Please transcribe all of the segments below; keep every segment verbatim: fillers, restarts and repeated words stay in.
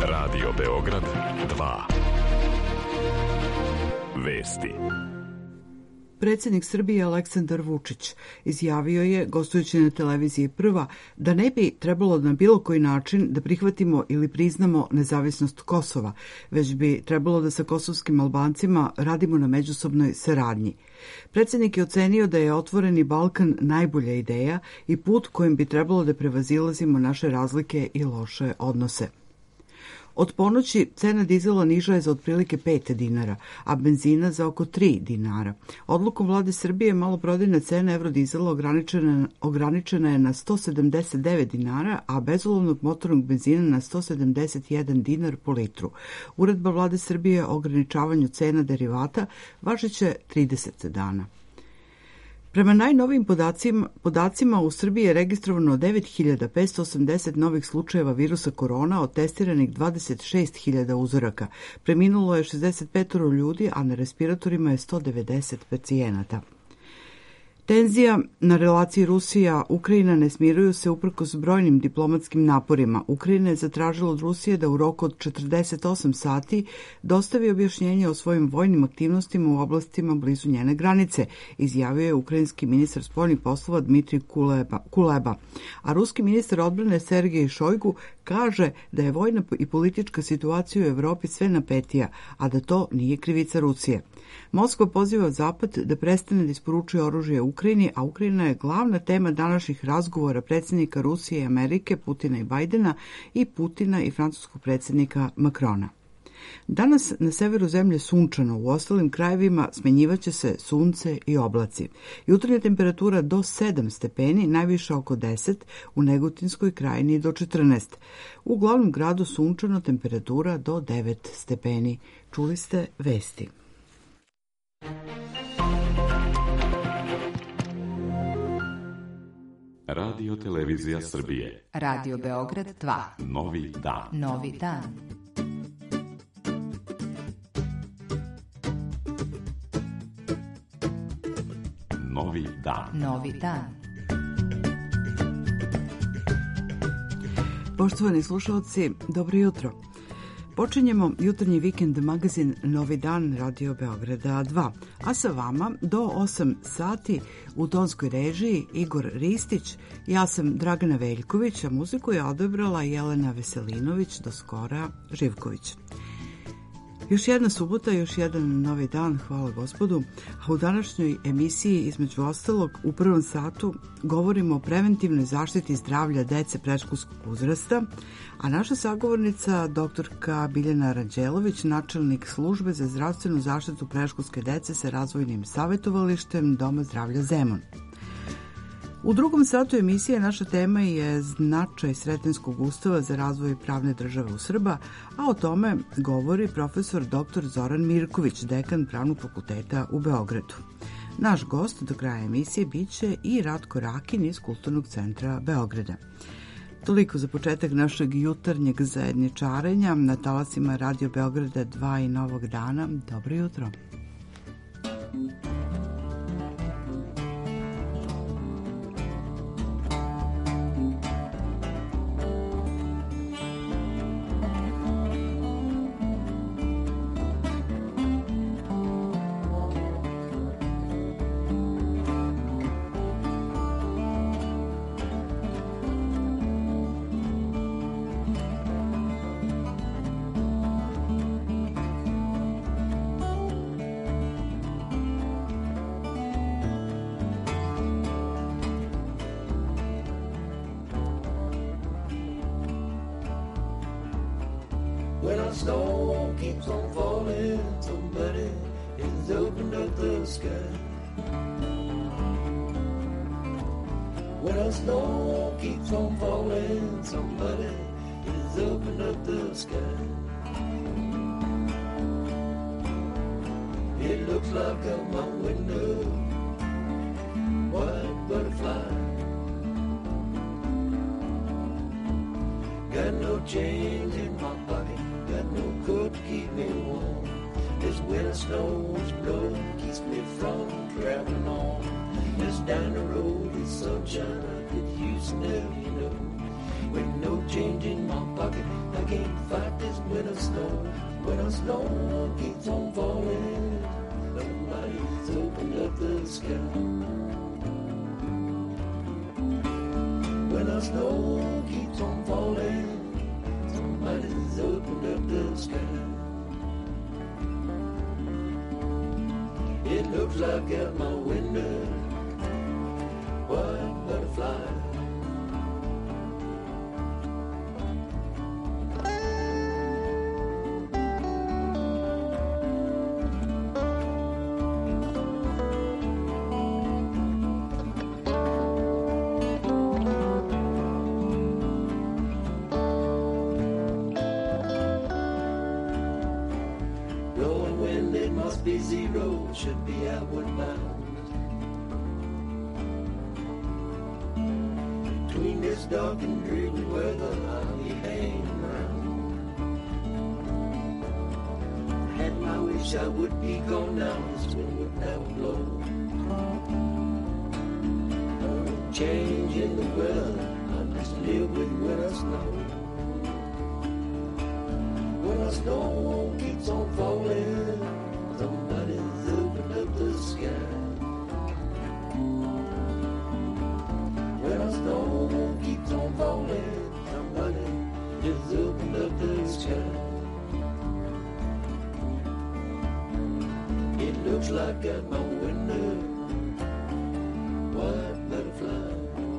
Radio Beograd dva. Vesti. Predsjednik Srbije Aleksandar Vučić izjavio je, gostujući na televiziji Prva, da ne bi trebalo na bilo koji način da prihvatimo ili priznamo nezavisnost Kosova, već bi trebalo da sa kosovskim Albancima radimo na međusobnoj saradnji. Predsjednik je ocenio da je Otvoreni Balkan najbolja ideja i put kojim bi trebalo da prevazilazimo naše razlike i loše odnose. Od ponoći cena dizela niža je za otprilike pet dinara, a benzina za oko tri dinara. Odlukom vlade Srbije maloprodajna cena evrodizela ograničena, ograničena je na sto sedamdeset devet dinara, a bezolovnog motornog benzina na sto sedamdeset jedan dinar po litru. Uredba vlade Srbije o ograničavanju cena derivata važeće trideset dana. Prema najnovijim podacima, podacima u Srbiji je registrovano devet hiljada petsto osamdeset novih slučajeva virusa korona, od testiranih dvadeset šest hiljada uzoraka. Preminulo je šezdeset pet ljudi, a na respiratorima je sto devedeset pacijenata. Tenzija na relaciji Rusija-Ukrajina ne smiruju se uprkos brojnim diplomatskim naporima. Ukrajina je zatražila od Rusije da u roku od četrdeset osam sati dostavi objašnjenje o svojim vojnim aktivnostima u oblastima blizu njene granice, izjavio je ukrajinski ministar spoljnih poslova Dmitrij Kuleba, Kuleba. A ruski ministar odbrane Sergej Šojgu kaže da je vojna i politička situacija u Evropi sve napetija, a da to nije krivica Rusije. Moskva poziva Zapad da prestane da isporučuje oružje Ukrajini, a Ukrajina je glavna tema današnjih razgovora predsjednika Rusije i Amerike, Putina i Bajdena, i Putina i francuskog predsjednika Makrona. Danas na severu zemlje sunčano, u ostalim krajevima smenjivaće se sunce i oblaci. Jutarnja temperatura do sedam stepeni, najviša oko deset, u Negotinskoj krajini do četrnaest. U glavnom gradu sunčano, temperatura do devet stepeni. Čuli ste vesti. Radio Televizija Srbije. Radio Beograd dva. Novi dan. Novi dan. Novi dan. Novi dan. Poštovani slušalci, dobro jutro. Počinjemo jutarnji vikend magazin Novi dan Radio Beograda dva, a sa vama do osam sati u tonskoj režiji Igor Ristić, ja sam Dragana Veljković, a muziku je odabrala Jelena Veselinović, do skora Živković. Još jedna subota, još jedan novi dan, hvala gospodu. A u današnjoj emisiji, između ostalog, u prvom satu govorimo o preventivnoj zaštiti zdravlja dece predškolskog uzrasta, a naša sagovornica, doktorka Biljana Ranđelović, načelnik službe za zdravstvenu zaštitu predškolske dece sa razvojnim savjetovalištem Doma zdravlja Zemun. U drugom satu emisije naša tema je značaj Sretenskog ustava za razvoj pravne države u Srba, a o tome govori profesor doktor Zoran Mirković, dekan Pravnog fakulteta u Beogradu. Naš gost do kraja emisije biće i Ratko Rakin iz Kulturnog centra Beograda. Toliko za početak našeg jutarnjeg zajedničarenja na talasima Radio Beograda dva i Novog dana. Dobro jutro. Snow keeps on falling, somebody has opened up the sky. When the snow keeps on falling, somebody has opened up the sky. It looks like out my window, white butterfly. Got no change in my pocket, got no coat to keep me warm. This winter snow is blowing, keeps me from traveling on. This down the road is sunshine I could use now, you know. With no change in my pocket, I can't fight this when the snow keeps on falling, somebody's opened up the sky. When the snow keeps on falling, somebody's opened up the sky. It looks like out my window, white butterfly. Busy road should be outward bound. Between this dark and dreary weather, I'll be hanging around. Had my wish I would be gone now, this wind would never blow. No change in the weather, I just live with winter snow. When the snow keeps on falling, somebody's opened up the sky. When the snow keeps on falling, somebody just opened up the sky. It looks like at my window, white butterfly.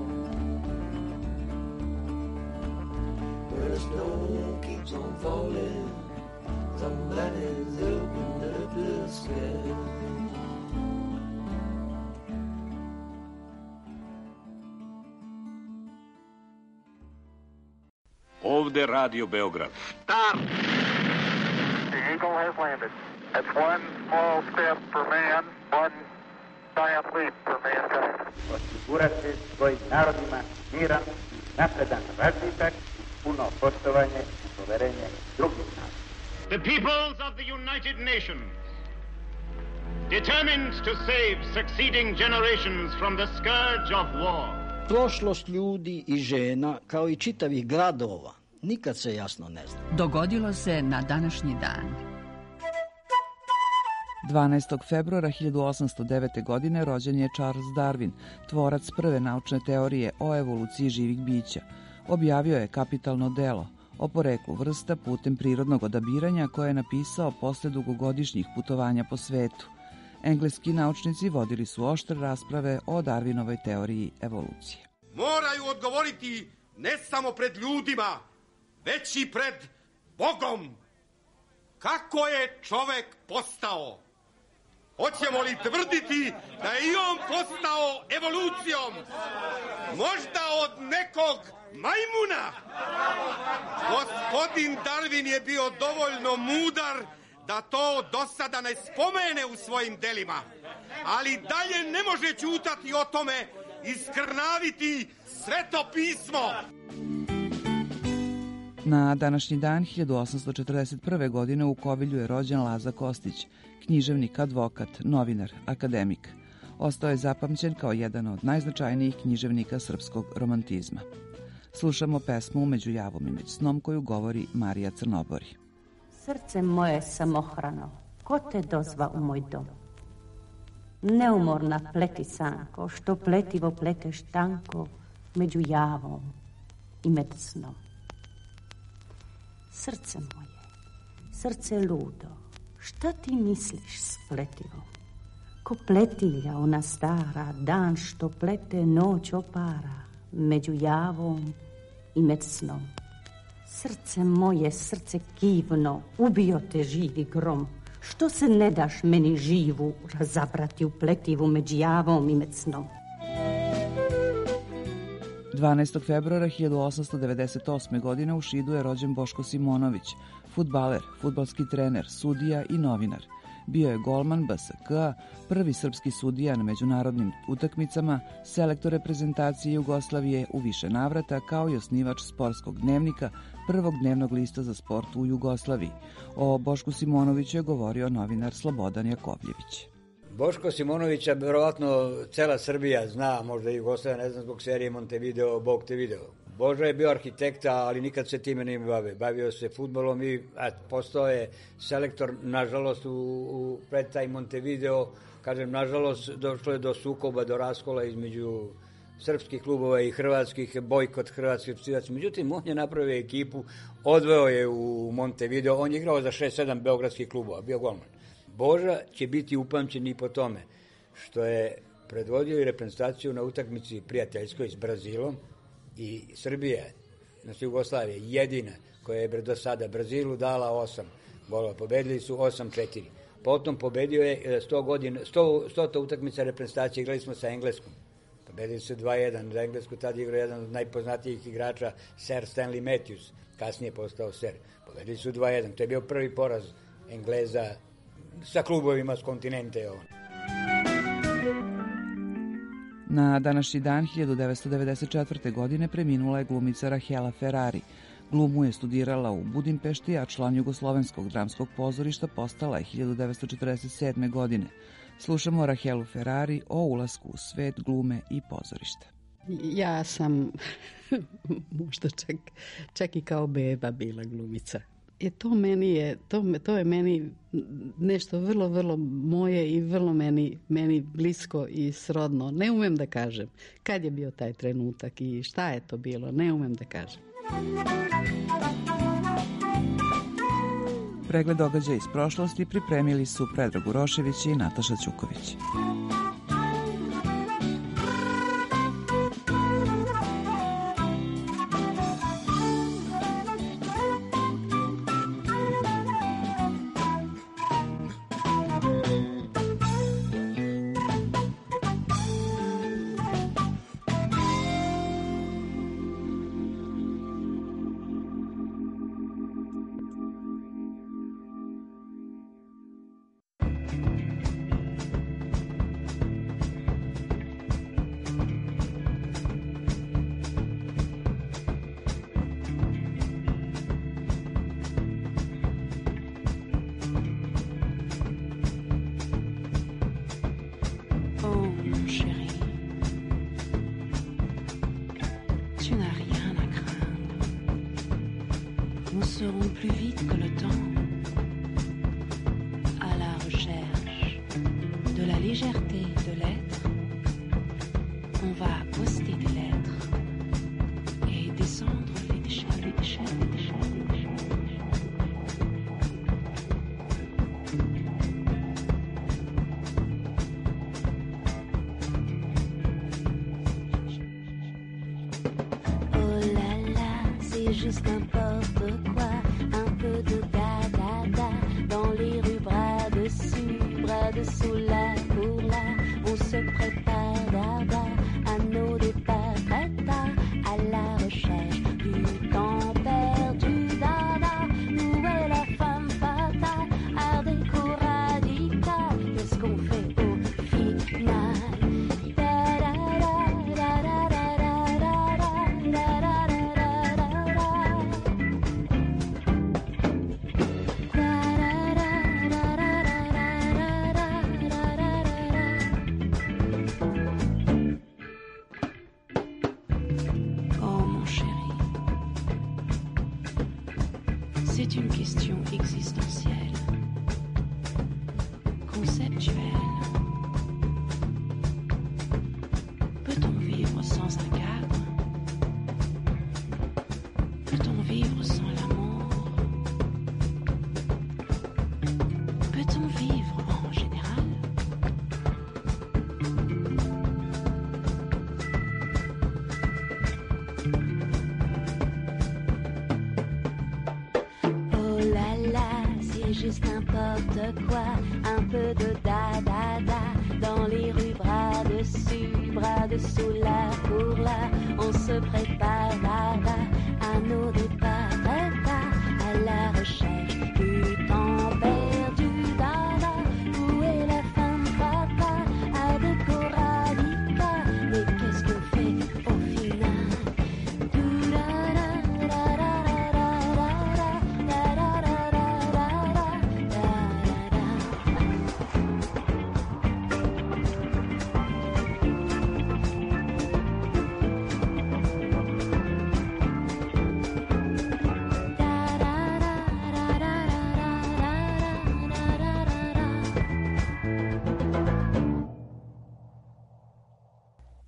When the snow keeps on falling, somebody's opened up the sky. Ovde Radio Beograd. Stop! The Eagle has landed. That's one small step for man, one giant leap for mankind. Osigurati svojim narodima miran, napredan razvitak, puno poštovanje i poverenje drugih naroda. The peoples of the United Nations, determined to save succeeding generations from the scourge of war. Prošlost ljudi i žena, kao i čitavih gradova, nikad se jasno ne zna. Dogodilo se na današnji dan. dvanaestog februara hiljadu osamsto devete. godine rođen je Charles Darwin, tvorac prve naučne teorije o evoluciji živih bića. Objavio je kapitalno delo o poreklu vrsta putem prirodnog odabiranja koje je napisao posle dugogodišnjih putovanja po svetu. Engleski naučnici vodili su oštre rasprave o Darwinovoj teoriji evolucije. Moraju odgovoriti ne samo pred ljudima, već i pred Bogom. Kako je čovek postao? Hoćemo li tvrditi da je i on postao evolucijom? Možda od nekog majmuna? Gospodin Darwin je bio dovoljno mudar da to do sada ne spomene u svojim delima, ali dalje ne može ćutati o tome i skrnaviti Sveto pismo. Na današnji dan hiljadu osamsto četrdeset prve. godine u Kovilju je rođen Laza Kostić, književnik, advokat, novinar, akademik. Ostao je zapamćen kao jedan od najznačajnijih književnika srpskog romantizma. Slušamo pesmu Među javom i među snom koju govori Marija Crnobori. Srce moje samohrano, ko te dozva u moj dom? Neumorna pleti sanko, što pletivo pleteš tanko među javom i med snom. Srce moje, srce ludo, šta ti misliš s pletivom? Ko pletilja ona stara, dan što plete noć opara, među javom i med snom. Srce moje, srce kivno, ubio te živi grom, što se ne daš meni živu razabrati u pletivu među javom i med snom. dvanaestog februara hiljadu osamsto devedeset osme. godine u Šidu je rođen Boško Simonović, fudbaler, fudbalski trener, sudija i novinar. Bio je golman B S K, prvi srpski sudija na međunarodnim utakmicama, selektor reprezentacije Jugoslavije u više navrata, kao i osnivač sportskog dnevnika, prvog dnevnog lista za sport u Jugoslaviji. O Bošku Simonoviću je govorio novinar Slobodan Jakovljević. Boško Simonovića verovatno cela Srbija zna, možda i Jugoslavija, ne znam, zbog serije Montevideo, Bog te video. Boža je bio arhitekta, ali nikad se time nije bavio. Bavio se fudbalom i a, postao je selektor, nažalost, u, u pred taj Montevideo, kažem, nažalost, došlo je do sukoba, do raskola između srpskih klubova i hrvatskih, bojkot hrvatskih reprezentacije. Međutim, on je napravio ekipu, odveo je u Montevideo, on je igrao za šest sedam beogradskih klubova, bio golman. Boža će biti upamćen i po tome što je predvodio i reprezentaciju na utakmici prijateljskoj s Brazilom i Srbija, znači Jugoslavija, jedina koja je do sada Brazilu dala osam golova. Pobedili su osam četiri. Potom pobedio je sto godina, sto, sto utakmica reprezentacije, igrali smo sa Engleskom. Pobedili su dva jedan, za Englesku tad igrao jedan od najpoznatijih igrača, Sir Stanley Matthews, kasnije postao Sir. Pobedili su dva jedan, to je bio prvi poraz Engleza sa klubovima s kontinente. Na današnji dan hiljadu devetsto devedeset četvrte. godine preminula je glumica Rahela Ferrari. Glumu je studirala u Budimpešti, a član Jugoslovenskog dramskog pozorišta postala je hiljadu devetsto četrdeset sedme. godine. Slušamo Rahelu Ferrari o ulasku u svet glume i pozorišta. Ja sam možda čak, čak i kao beba bila glumica. I to meni je, to, to je meni nešto vrlo, vrlo moje i vrlo meni, meni blisko i srodno. Ne umem da kažem kad je bio taj trenutak i šta je to bilo, ne umem da kažem. Pregled događaja iz prošlosti pripremili su Predrag Urošević i Nataša Ćuković. Juste n'importe quoi, un peu de da-da-da, dans les rues, bras dessus, bras dessous, là pour là, on se prépare da-da, à nos départs très tard, à la recherche du temps perdu da-da, où est la femme fatale, art déco radical, qu'est-ce qu'on fait au final? C'est une question existentielle, conceptuelle. Peut-on vivre sans un cadre? Peut-on vivre sans l'amour? Peut-on vivre en général? Juste n'importe quoi, un peu de da-da-da, dans les rues, bras dessus, bras dessous, là pour là, on se prépare da-da, à nos départs très tard, à la recherche du temps perdu da-da, où est la femme fatale, à déco radical, mais qu'est-ce qu'on fait au final?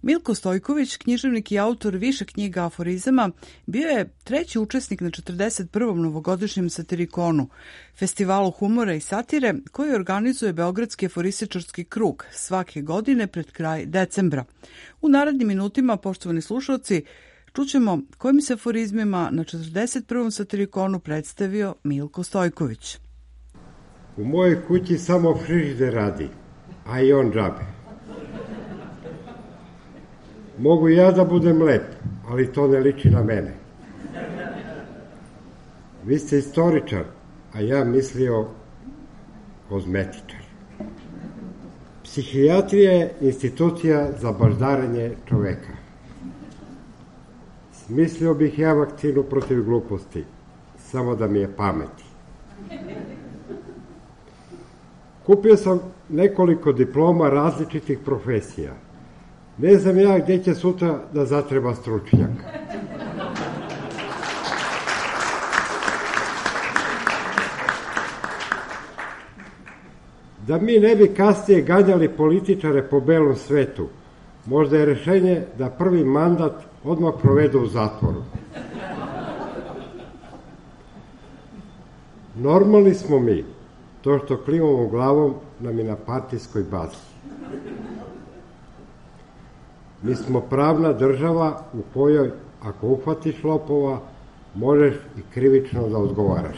Milko Stojković, književnik i autor više knjiga aforizama, bio je treći učesnik na četrdeset prvom novogodišnjem satirikonu, festivalu humora i satire koji organizuje Beogradski aforističarski krug svake godine pred kraj decembra. U narednim minutima, poštovani slušalci, čućemo kojim se aforizmima na četrdeset prvom satirikonu predstavio Milko Stojković. U mojoj kući samo frižider radi, a i on džabe. Mogu ja da budem lep, ali to ne liči na mene. Vi ste istoričar, a ja mislio kozmetičar. Psihijatrija je institucija za baždarenje čoveka. Smislio bih ja vakcinu protiv gluposti, samo da mi je pameti. Kupio sam nekoliko diploma različitih profesija. Ne znam ja gdje će sutra da zatreba stručnjak. Da mi ne bi kasnije ganjali političare po belom svetu, možda je rešenje da prvi mandat odmah provedu u zatvoru. Normalni smo mi, to što klimamo glavom nam je na partijskoj bazi. Mi smo pravna država u kojoj, ako uhvatiš lopova, možeš i krivično da odgovaraš.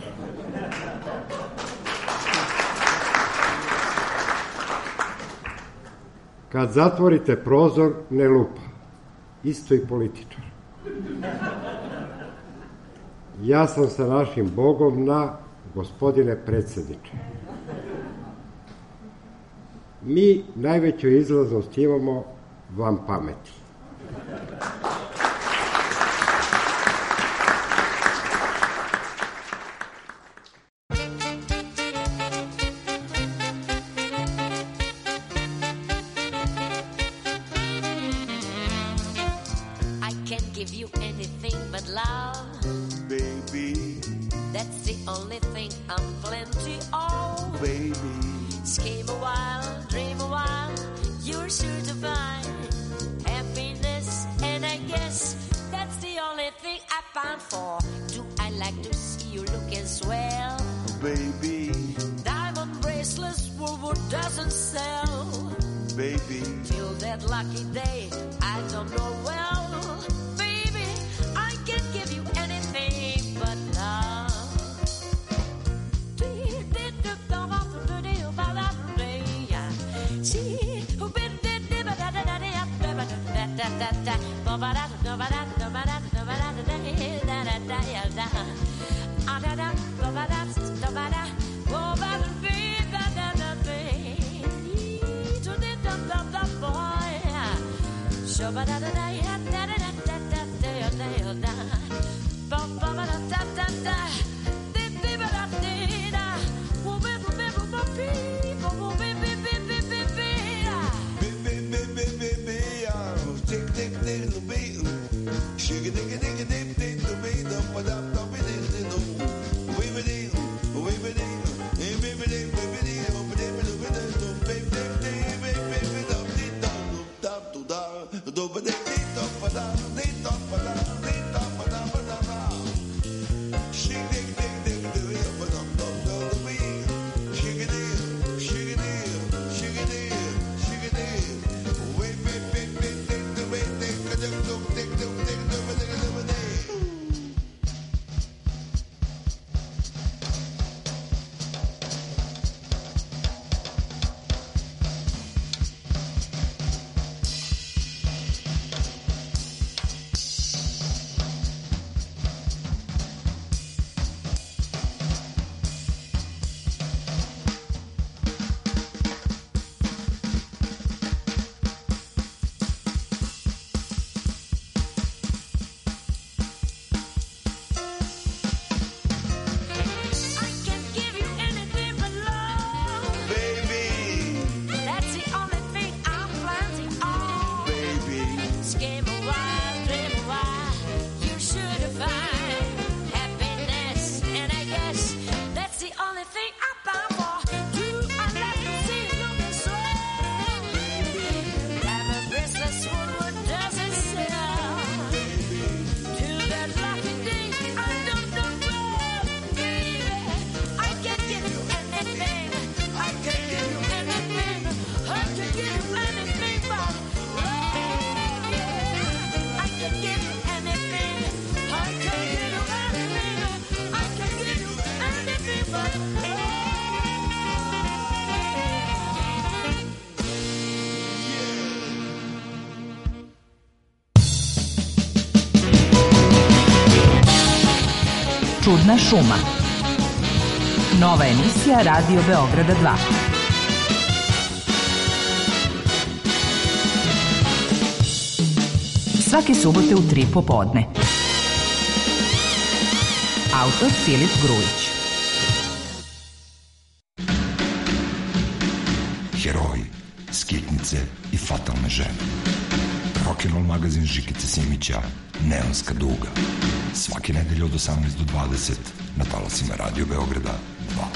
Kad zatvorite prozor, ne lupa. Isto i političar. Ja sam sa našim Bogom na, gospodine predsjedniče. Mi najveću izlaznost imamo van pameti. I can't give you anything but love, baby. That's the only thing I'm plenty of, baby. Scheme a while, dream a while, you're sure to find happiness, and I guess that's the only thing I found for. Do I like to see you look as well, baby? Diamond bracelets, Woolwood doesn't sell, baby. Till that lucky day, I don't know well, baby. I can't give you anything but love. Čudna šuma. Nova emisija Radio Beograda dva. Svake subote u tri popodne. Autor Filip Grujić. Heroji, skitnice i fatalne žene. Rock'n'roll magazin Žikice Simića, Neonska duga. Svake nedelje od osamnaest do dvadeset na talasima Radio Beograda dva.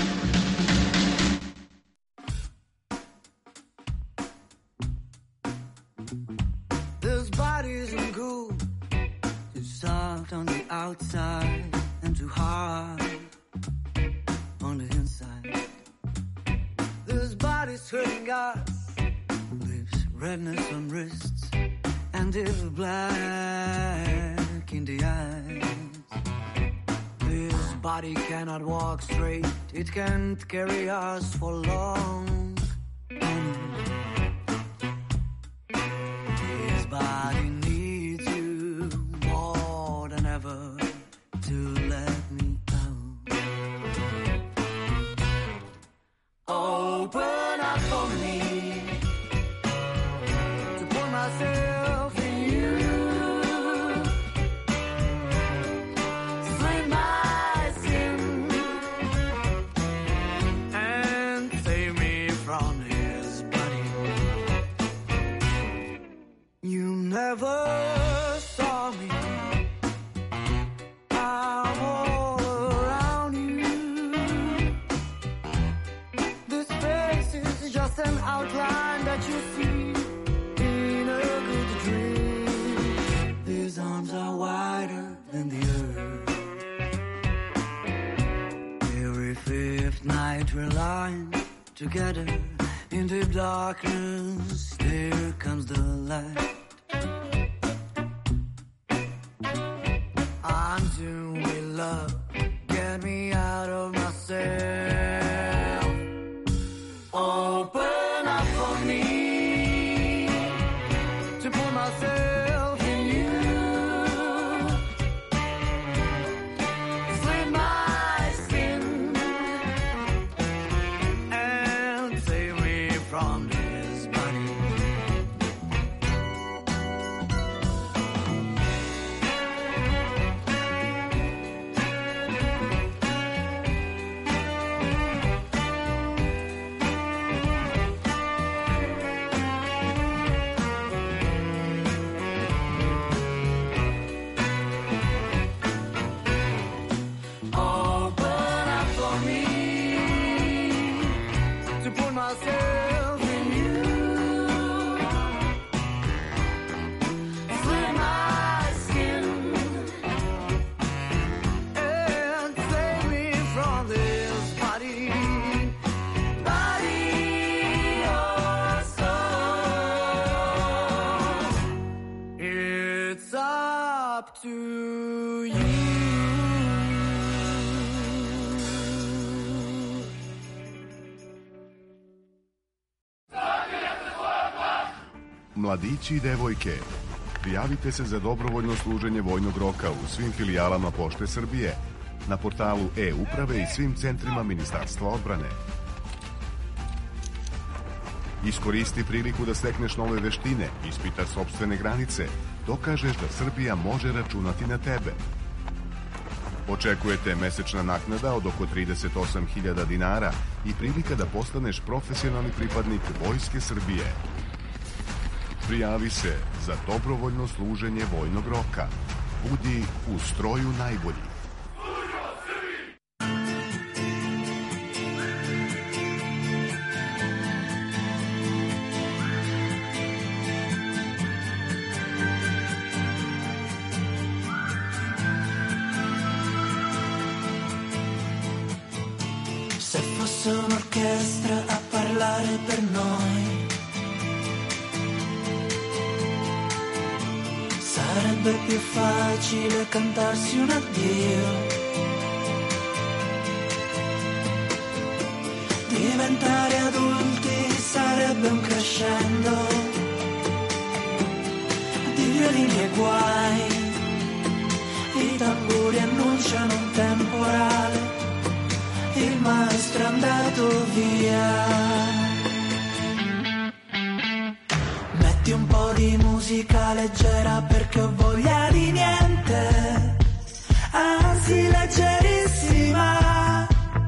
This body isn't cool, too soft on the outside and too hard on the inside. This body's hurting us, lips redness on wrists and it's black in the eyes. This body cannot walk straight, it can't carry us for long. This body needs you more than ever to let me out. Open up for me to put myself in you. Slit my skin and save me from this body. You never saw me. I'm all around you. This face is just an outline that you see in a good dream. These arms are wider than the earth. Every fifth night we're lying together in the darkness. There comes the light. I'm doing love, get me out of myself. Open up for me to put myself in you. Slit my skin and save me from this body. Open up for me to put myself in you. Slit my skin and save me from this body, body or soul. It's up to you. Mladići i devojke, prijavite se za dobrovoljno služenje vojnog roka u svim filijalama Pošte Srbije, na portalu e-uprave i svim centrima Ministarstva odbrane. Iskoristi priliku da stekneš nove veštine, ispitaš sopstvene granice, dokažeš da Srbija može računati na tebe. Očekujete mesečna naknada od oko trideset osam hiljada dinara i prilika da postaneš profesionalni pripadnik Vojske Srbije. Prijavi se za dobrovoljno služenje vojnog roka. Budi u stroju najbolji. Se fosse un'orchestra a parlare per noi, sarebbe più facile cantarsi un addio. Diventare adulti sarebbe un crescendo di violini e guai. I tamburi annunciano un tempo maestro è andato via. Metti un po' di musica leggera perché ho voglia di niente, anzi leggerissima,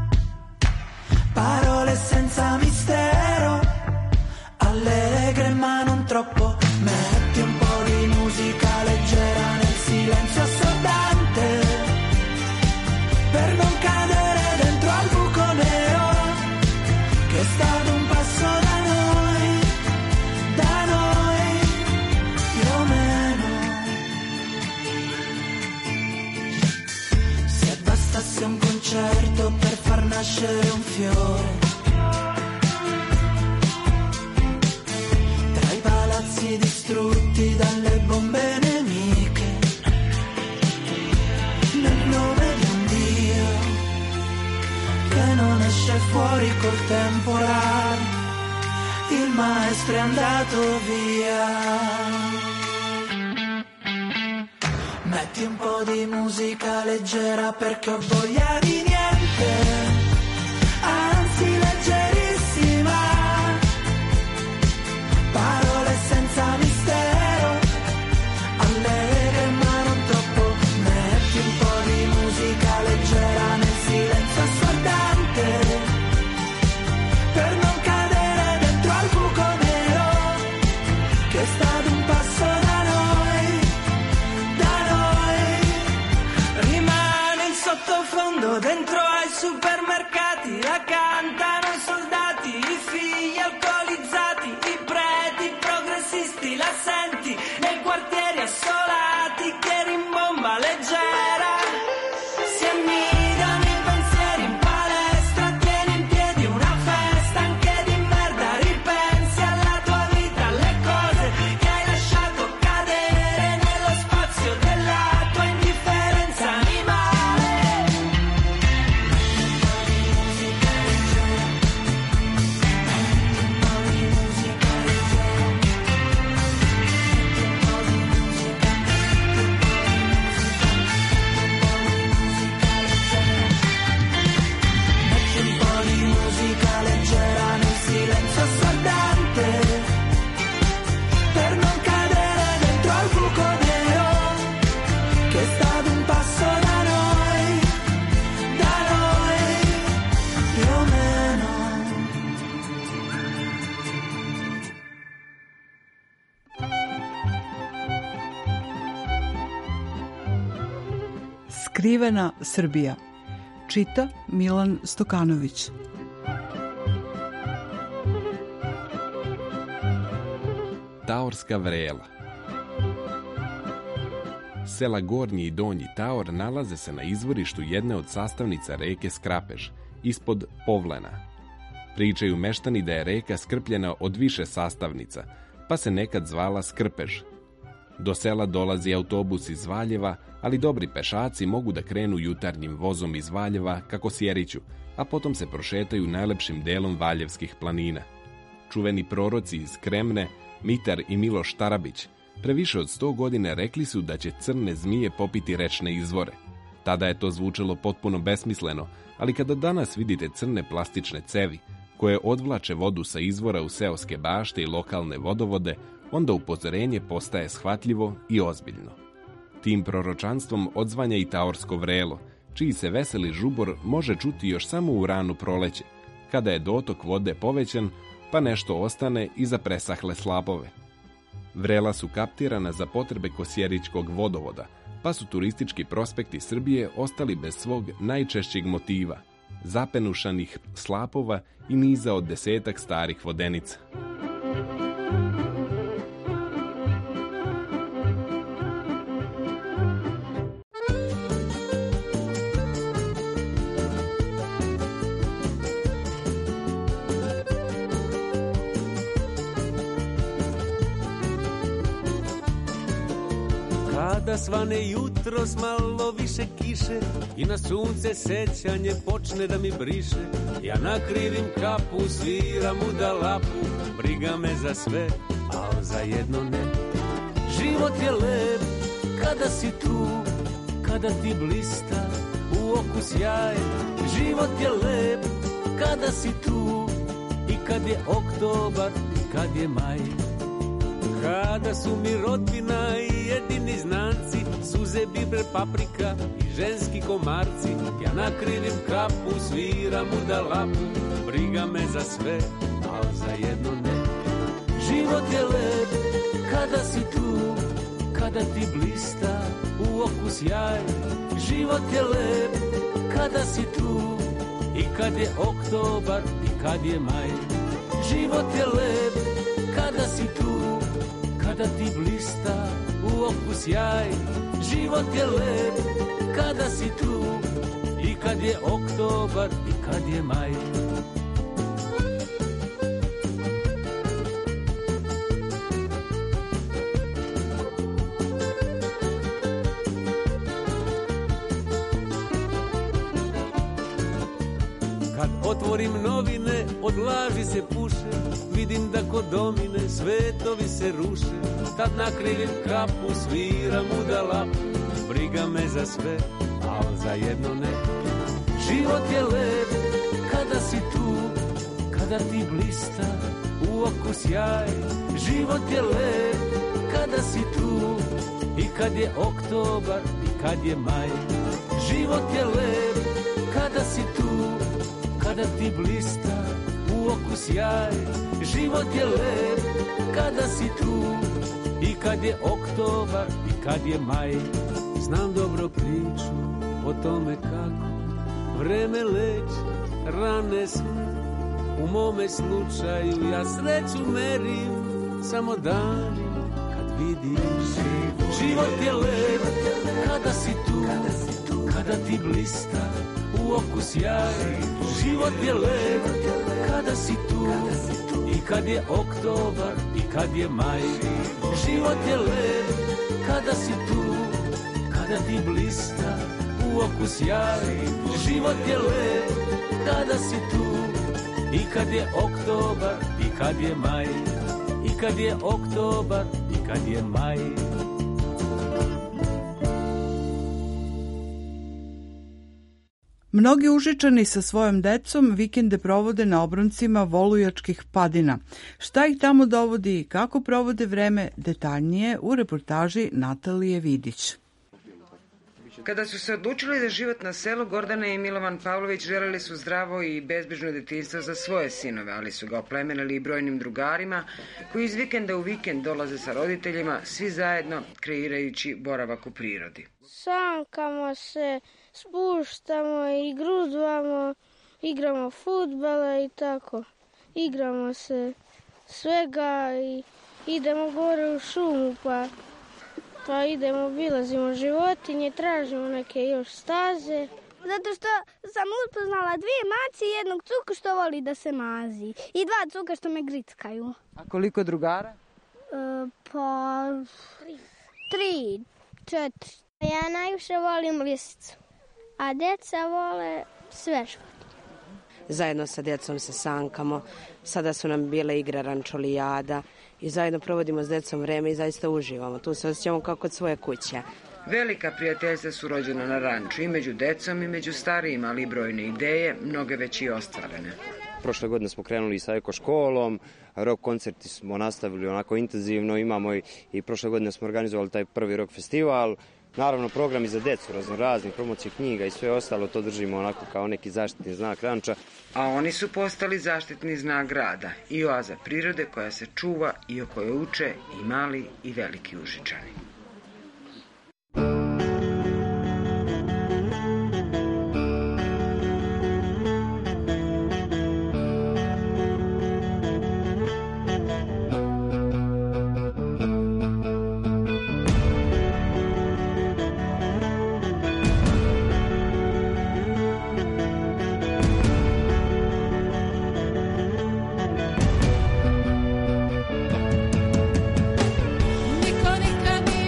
parole senza mistero, allegre ma non troppo. Metti un po' di musica leggera nel silenzio assordante, per non cadere dentro al buco nero, che è stato un passo da noi, da noi, più o meno. Se bastasse un concerto per far nascere un fiore, tra i palazzi distrutti dalle bombe nemiche, nel nome di un Dio che non esce fuori col temporale, il maestro è andato via. Metti un po' di musica leggera perché ho voglia di niente, anzi leggerissima, parole senza mistero, allegre ma non troppo. Metti un po' di musica leggera nel silenzio assordante, per non cadere dentro al buco nero, che è stato un passo da noi, da noi. Rimane il sottofondo dentro ai supermercati, la cantano i soldati, i figli alcolizzati, i preti progressisti, la senti nei quartieri assolati che rimbomba leggera. Si annidano i pensieri in palestra, tieni in piedi una festa anche di merda, ripensi alla tua vita, alle cose che hai lasciato cadere nello spazio della tua indifferenza animale. Metti un po' di musica leggera nel silenzio assordante, per non cadere dentro al buco nero, che è stato un passo da noi, da noi, più o meno. Skrivena Srbija. Čita Milan Stokanović. Taorska vrela. Sela Gornji i Donji Taor nalaze se na izvorištu jedne od sastavnica reke Skrapež, ispod Povlena. Pričaju meštani da je reka skrpljena od više sastavnica, pa se nekad zvala Skrpež. Do sela dolazi autobus iz Valjeva, ali dobri pešaci mogu da krenu jutarnjim vozom iz Valjeva ka Kosjeriću, a potom se prošetaju najlepšim delom Valjevskih planina. Čuveni proroci iz Kremne, Mitar i Miloš Tarabić, pre više od sto godine rekli su da će crne zmije popiti rečne izvore. Tada je to zvučalo potpuno besmisleno, ali kada danas vidite crne plastične cevi, koje odvlače vodu sa izvora u seoske bašte i lokalne vodovode, onda upozorenje postaje shvatljivo i ozbiljno. Tim proročanstvom odzvanja i taorsko vrelo, čiji se veseli žubor može čuti još samo u ranu proleće, kada je dotok vode povećan, pa nešto ostane i za presahle slapove. Vrela su kaptirana za potrebe Kosjerićkog vodovoda, pa su turistički prospekti Srbije ostali bez svog najčešćeg motiva, zapenušanih slapova i niza od desetak starih vodenica. Kada svane jutros malo više kiše i na sunce sećanje počne da mi briše, ja nakrivim kapu, sviram u dalapu, briga me za sve, al za jedno ne. Život je lep kada si tu, kada ti blista u oku sjaj. Život je lep kada si tu i kad je oktobar i kad je maj. Kada su mi rodbina i jedini znanci, suze, biber, paprika i ženski komarci, ja nakrivim kapu, sviram udalapu, briga me za sve, al za jedno ne. Život je lep kada si tu, kada ti blista u oku sjaj. Život je lep kada si tu i kad je oktobar i kad je maj. Život je lep kada si tu, kada ti blista u oku sjaj. Život je lep kada si tu i kad je oktobar i kad je maj. Kad otvorim novine, od laži se puše, vidim da kod domine svetovi se ruše. Tad nakrivim kapu, sviram udalapu, briga me za sve, al za jedno ne. Život je lep kada si tu, kada ti blista u oku sjaj. Život je lep kada si tu i kad je oktobar i kad je maj. Život je lep kada si tu, kada ti blista u oku sjaj. Život je lep kada si tu i kad je oktobar i kad je maj. Znam dobro priču o tome kako vreme leči rane sve. U mome slučaju ja sreću merim samo danima kad vidiš. Život je lep kada si tu, kada ti blista u oku sjaj. Život je lep kada si tu i kad je oktobar i kad je maj. Život je lep kada si tu, kada ti blista u oku sjaj. Život je lep kada si tu i kad je oktobar i kad je maj. I kad je oktobar i kad je maj. Mnogi Užičani sa svojom decom vikende provode na obroncima Volujačkih padina. Šta ih tamo dovodi i kako provode vreme, detaljnije u reportaži Natalije Vidić. Kada su se odlučili za život na selu, Gordana i Milovan Pavlović želeli su zdravo i bezbrižno detinjstvo za svoje sinove, ali su ga oplemenili i brojnim drugarima koji iz vikenda u vikend dolaze sa roditeljima, svi zajedno kreirajući boravak u prirodi. Sankamo se, spuštamo i grudvamo, igramo fudbala i tako. Igramo se svega i idemo gore u šumu pa... Pa idemo, obilazimo životinje, tražimo neke još staze. Zato što sam upoznala dvije maci i jednog cuka što voli da se mazi. I dva cuka što me grickaju. A koliko drugara? E, pa... Tri, četiri. Ja najviše volim lisicu, a deca vole sve životinje. Zajedno sa djecom se sankamo. Sada su nam bile igre rančolijada. I zajedno provodimo s decom vreme i zaista uživamo. Tu se osjećamo kao kod svoje kuće. Velika prijateljstva su rođena na ranču i među decom i među starijima, ali i brojne ideje, mnoge već i ostvarene. Prošle godine smo krenuli sa eko školom, rock koncerti smo nastavili onako intenzivno, imamo i, i prošle godine smo organizovali taj prvi rock festival. Naravno, programi za decu, razno raznih promocije knjiga i sve ostalo, to držimo onako kao neki zaštitni znak ranča. A oni su postali zaštitni znak grada i oaza prirode koja se čuva i o kojoj uče i mali i veliki Užičani. Niko nikad nije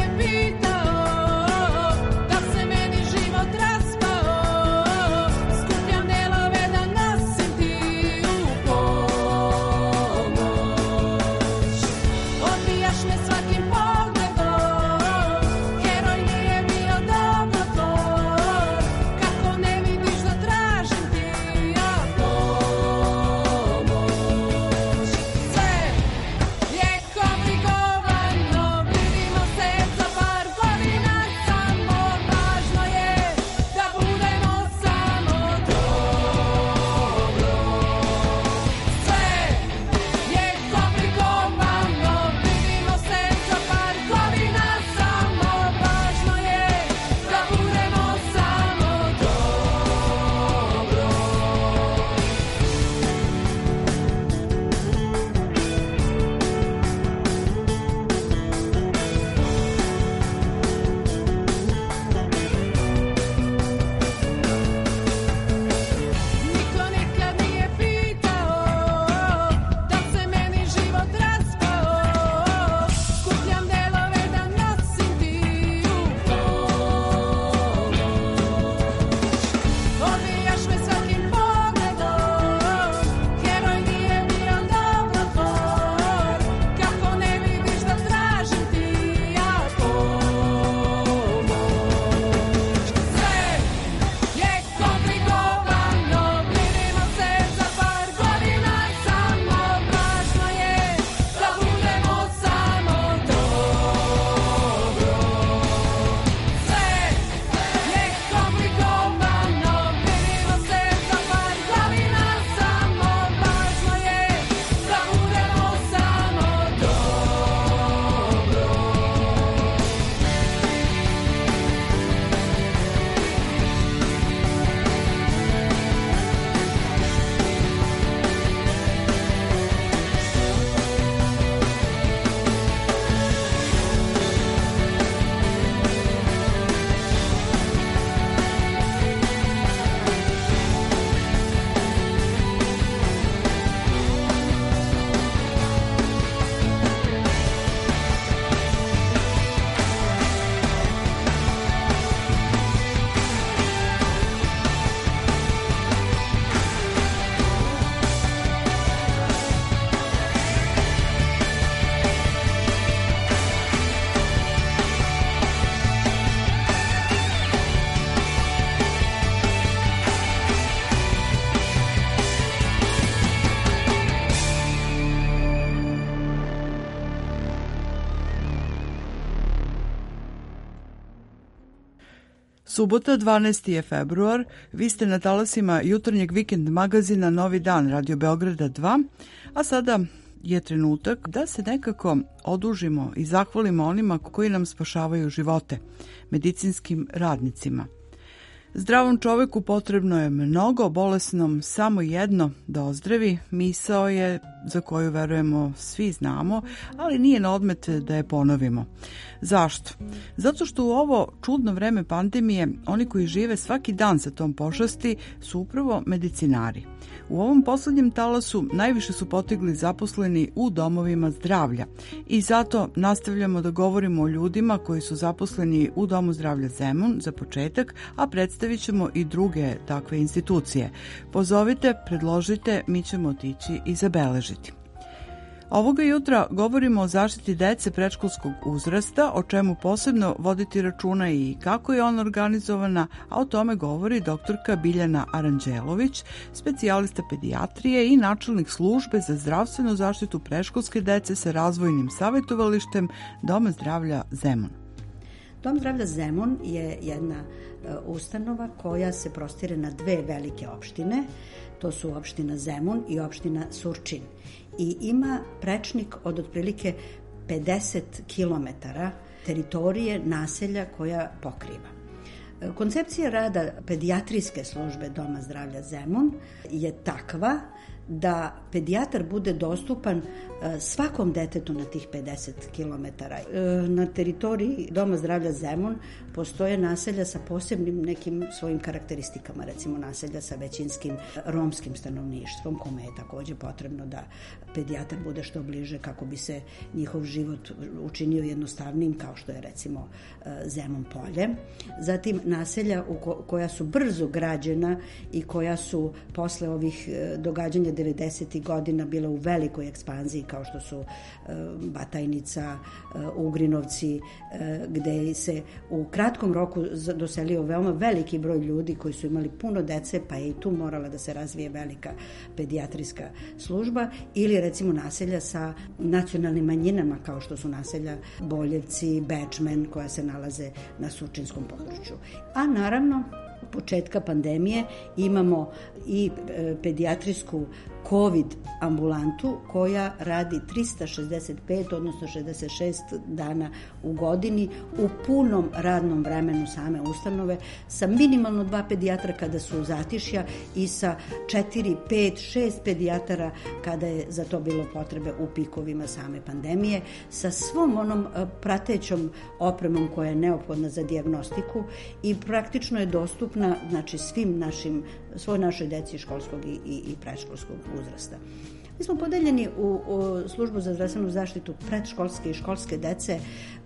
odbijaš me svakim pogledom, heroj nije bio dobrotvor, kako ne vidiš da tražim ti ja pomoć. Sve je komplikovano, vidimo se za par godina, samo važno je da budemo samo dobro. Sve je komplikovano, vidimo se za par godina, samo važno je da budemo samo dobro. Subota, dvanaesti je februar, vi ste na talasima jutarnjeg vikend magazina Novi dan Radio Beograda dva, a sada je trenutak da se nekako odužimo i zahvalimo onima koji nam spašavaju živote, medicinskim radnicima. Zdravom čoveku potrebno je mnogo, bolesnom samo jedno da ozdravi. Misao je za koju verujemo svi znamo, ali nije na odmet da je ponovimo. Zašto? Zato što u ovo čudno vreme pandemije oni koji žive svaki dan sa tom pošasti su upravo medicinari. U ovom poslednjem talasu najviše su potegli zaposleni u domovima zdravlja i zato nastavljamo da govorimo o ljudima koji su zaposleni u Domu zdravlja Zemun za početak, a predstavit ćemo i druge takve institucije. Pozovite, predložite, mi ćemo otići i zabeležiti. Ovoga jutra govorimo o zaštiti dece predškolskog uzrasta, o čemu posebno voditi računa i kako je ona organizovana, a o tome govori doktorka Biljana Aranđelović, specijalista pedijatrije i načelnik službe za zdravstvenu zaštitu predškolske dece sa razvojnim savjetovalištem Doma zdravlja Zemun. Dom zdravlja Zemun je jedna ustanova koja se prostire na dve velike opštine. To su opština Zemun i opština Surčin. I ima prečnik od otprilike pedeset kilometara teritorije naselja koja pokriva. Koncepcija rada pedijatrijske službe Doma zdravlja Zemun je takva da pedijatar bude dostupan svakom detetu na tih pedeset kilometara. Na teritoriji Doma zdravlja Zemun postoje naselja sa posebnim nekim svojim karakteristikama, recimo naselja sa većinskim romskim stanovništvom, kome je takođe potrebno da pedijatar bude što bliže kako bi se njihov život učinio jednostavnim, kao što je recimo Zemun polje. Zatim naselja u ko- koja su brzo građena i koja su posle ovih događanja devedesetih godina bila u velikoj ekspanziji, kao što su Batajnica, Ugrinovci, gde se u kratkom roku doselio veoma veliki broj ljudi koji su imali puno dece, pa je i tu morala da se razvije velika pedijatrijska služba, ili recimo naselja sa nacionalnim manjinama, kao što su naselja Boljevci, Bečmen, koja se nalaze na surčinskom području. A naravno, početka pandemije imamo i pedijatrijsku COVID ambulantu koja radi trista šezdeset pet, odnosno šezdeset šest dana u godini u punom radnom vremenu same ustanove, sa minimalno dva pedijatra kada su u zatišja i sa četiri, pet, šest pedijatara kada je za to bilo potrebe u pikovima same pandemije, sa svom onom pratećom opremom koja je neophodna za dijagnostiku i praktično je dostupna, znači, svim našim, svoj našoj deci školskog i, i, i predškolskog uzrasta. Mi smo podeljeni u, u službu za zdravstvenu zaštitu predškolske i školske dece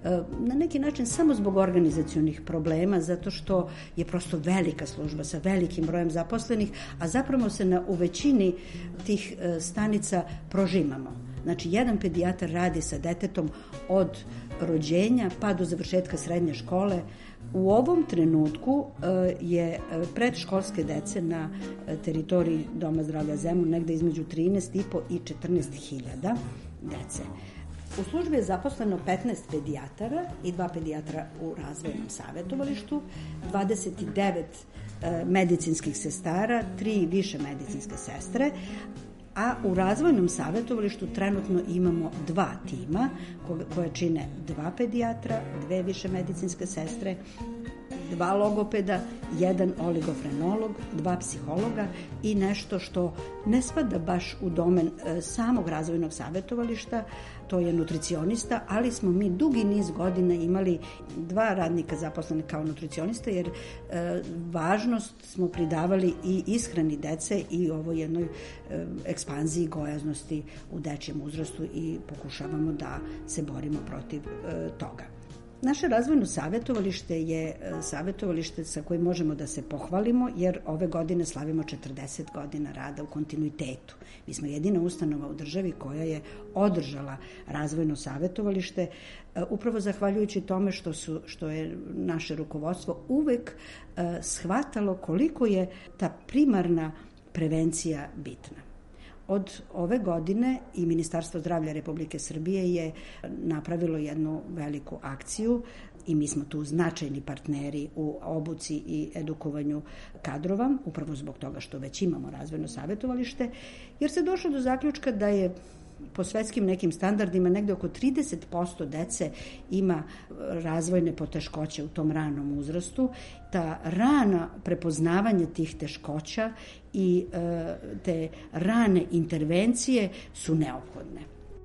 na neki način samo zbog organizacionih problema, zato što je prosto velika služba sa velikim brojem zaposlenih, a zapravo se na, u većini tih stanica prožimamo. Znači, jedan pedijatar radi sa detetom od rođenja pa do završetka srednje škole. U ovom trenutku je predškolske dece na teritoriji Doma zdravlja Zemun negde između trinaest i po i četrnaest hiljada dece. U službi je zaposleno petnaest pedijatara i dva pedijatra u razvojnom savjetovalištu, dvadeset devet medicinskih sestara, tri više medicinske sestre, a u razvojnom savjetovalištu trenutno imamo dva tima koje čine dva pedijatra, dve više medicinske sestre, dva logopeda, jedan oligofrenolog, dva psihologa i nešto što ne spada baš u domen samog razvojnog savjetovališta, to je nutricionista, ali smo mi dugi niz godina imali dva radnika zaposlene kao nutricionista, jer e, važnost smo pridavali i ishrani dece i ovoj jednoj e, ekspanziji gojaznosti u dečijem uzrastu i pokušavamo da se borimo protiv e, toga. Naše razvojno savjetovalište je savjetovalište sa kojim možemo da se pohvalimo, jer ove godine slavimo četrdeset godina rada u kontinuitetu. Mi smo jedina ustanova u državi koja je održala razvojno savjetovalište, upravo zahvaljujući tome što, su, što je naše rukovodstvo uvek uh, shvatalo koliko je ta primarna prevencija bitna. Od ove godine i Ministarstvo zdravlja Republike Srbije je napravilo jednu veliku akciju i mi smo tu značajni partneri u obuci i edukovanju kadrova, upravo zbog toga što već imamo razvojno savjetovalište, jer se došlo do zaključka da je po svetskim nekim standardima negde oko trideset posto dece ima razvojne poteškoće u tom ranom uzrastu. Ta rana prepoznavanje tih teškoća i e, te rane intervencije su neophodne.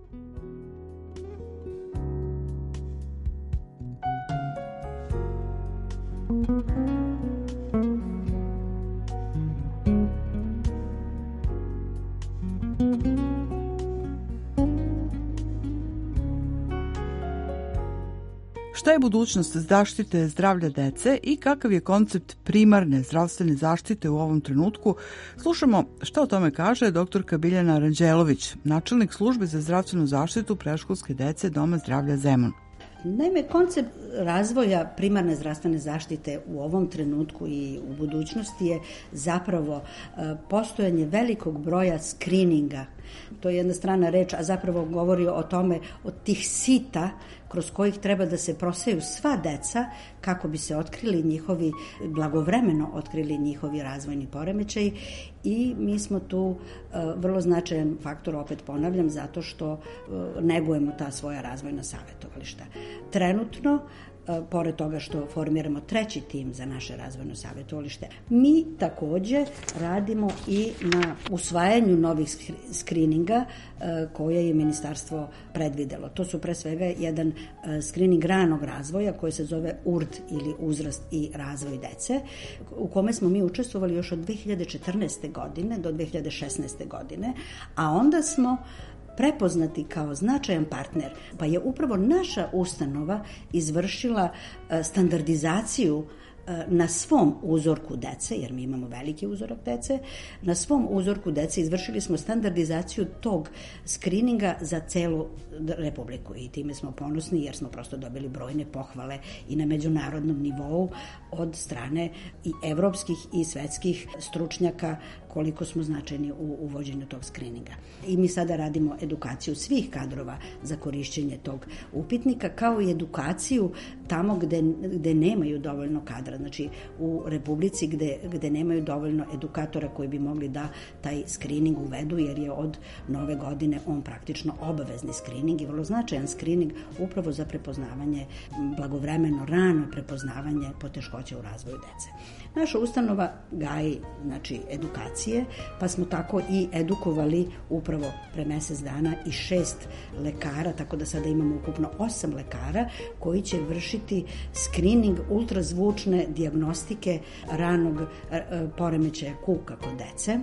Šta je budućnost zaštite zdravlja dece i kakav je koncept primarne zdravstvene zaštite u ovom trenutku? Slušamo šta o tome kaže doktorka Biljana Ranđelović, načelnik službe za zdravstvenu zaštitu predškolske dece Doma zdravlja Zemun. Naime, koncept razvoja primarne zdravstvene zaštite u ovom trenutku i u budućnosti je zapravo postojanje velikog broja skrininga. To je jedna strana reč, a zapravo govori o tome, od tih sita kroz kojih treba da se proseju sva deca kako bi se otkrili njihovi, blagovremeno otkrili njihovi razvojni poremećaji, i mi smo tu uh, vrlo značajan faktor, opet ponavljam, zato što uh, negujemo ta svoja razvojna savjetovališta. Trenutno, Uh, pored toga što formiramo treći tim za naše razvojno savjetovalište, mi takođe radimo i na usvajanju novih skrininga uh, koje je ministarstvo predvidelo. To su pre svega jedan uh, skrining ranog razvoja koji se zove U R D ili uzrast i razvoj dece, u kome smo mi učestvovali još od dve hiljade četrnaeste. godine do dve hiljade šesnaeste. godine, a onda smo prepoznati kao značajan partner, pa je upravo naša ustanova izvršila standardizaciju na svom uzorku dece, jer mi imamo veliki uzorak dece, na svom uzorku dece izvršili smo standardizaciju tog skrininga za celu Republiku, i time smo ponosni jer smo prosto dobili brojne pohvale i na međunarodnom nivou od strane i evropskih i svetskih stručnjaka koliko smo značajni u uvođenju tog skrininga. I mi sada radimo edukaciju svih kadrova za korišćenje tog upitnika, kao i edukaciju tamo gde, gde nemaju dovoljno kadra, znači u Republici gde, gde nemaju dovoljno edukatora koji bi mogli da taj skrining uvedu, jer je od nove godine on praktično obavezni skrining i vrlo značajan skrining upravo za prepoznavanje, blagovremeno, rano prepoznavanje poteškoća u razvoju dece. Naša ustanova gaji, znači, edukacije, pa smo tako i edukovali upravo pre mesec dana i šest lekara, tako da sada imamo ukupno osam lekara koji će vršiti skrining ultrazvučne dijagnostike ranog poremećaja kuka kod dece.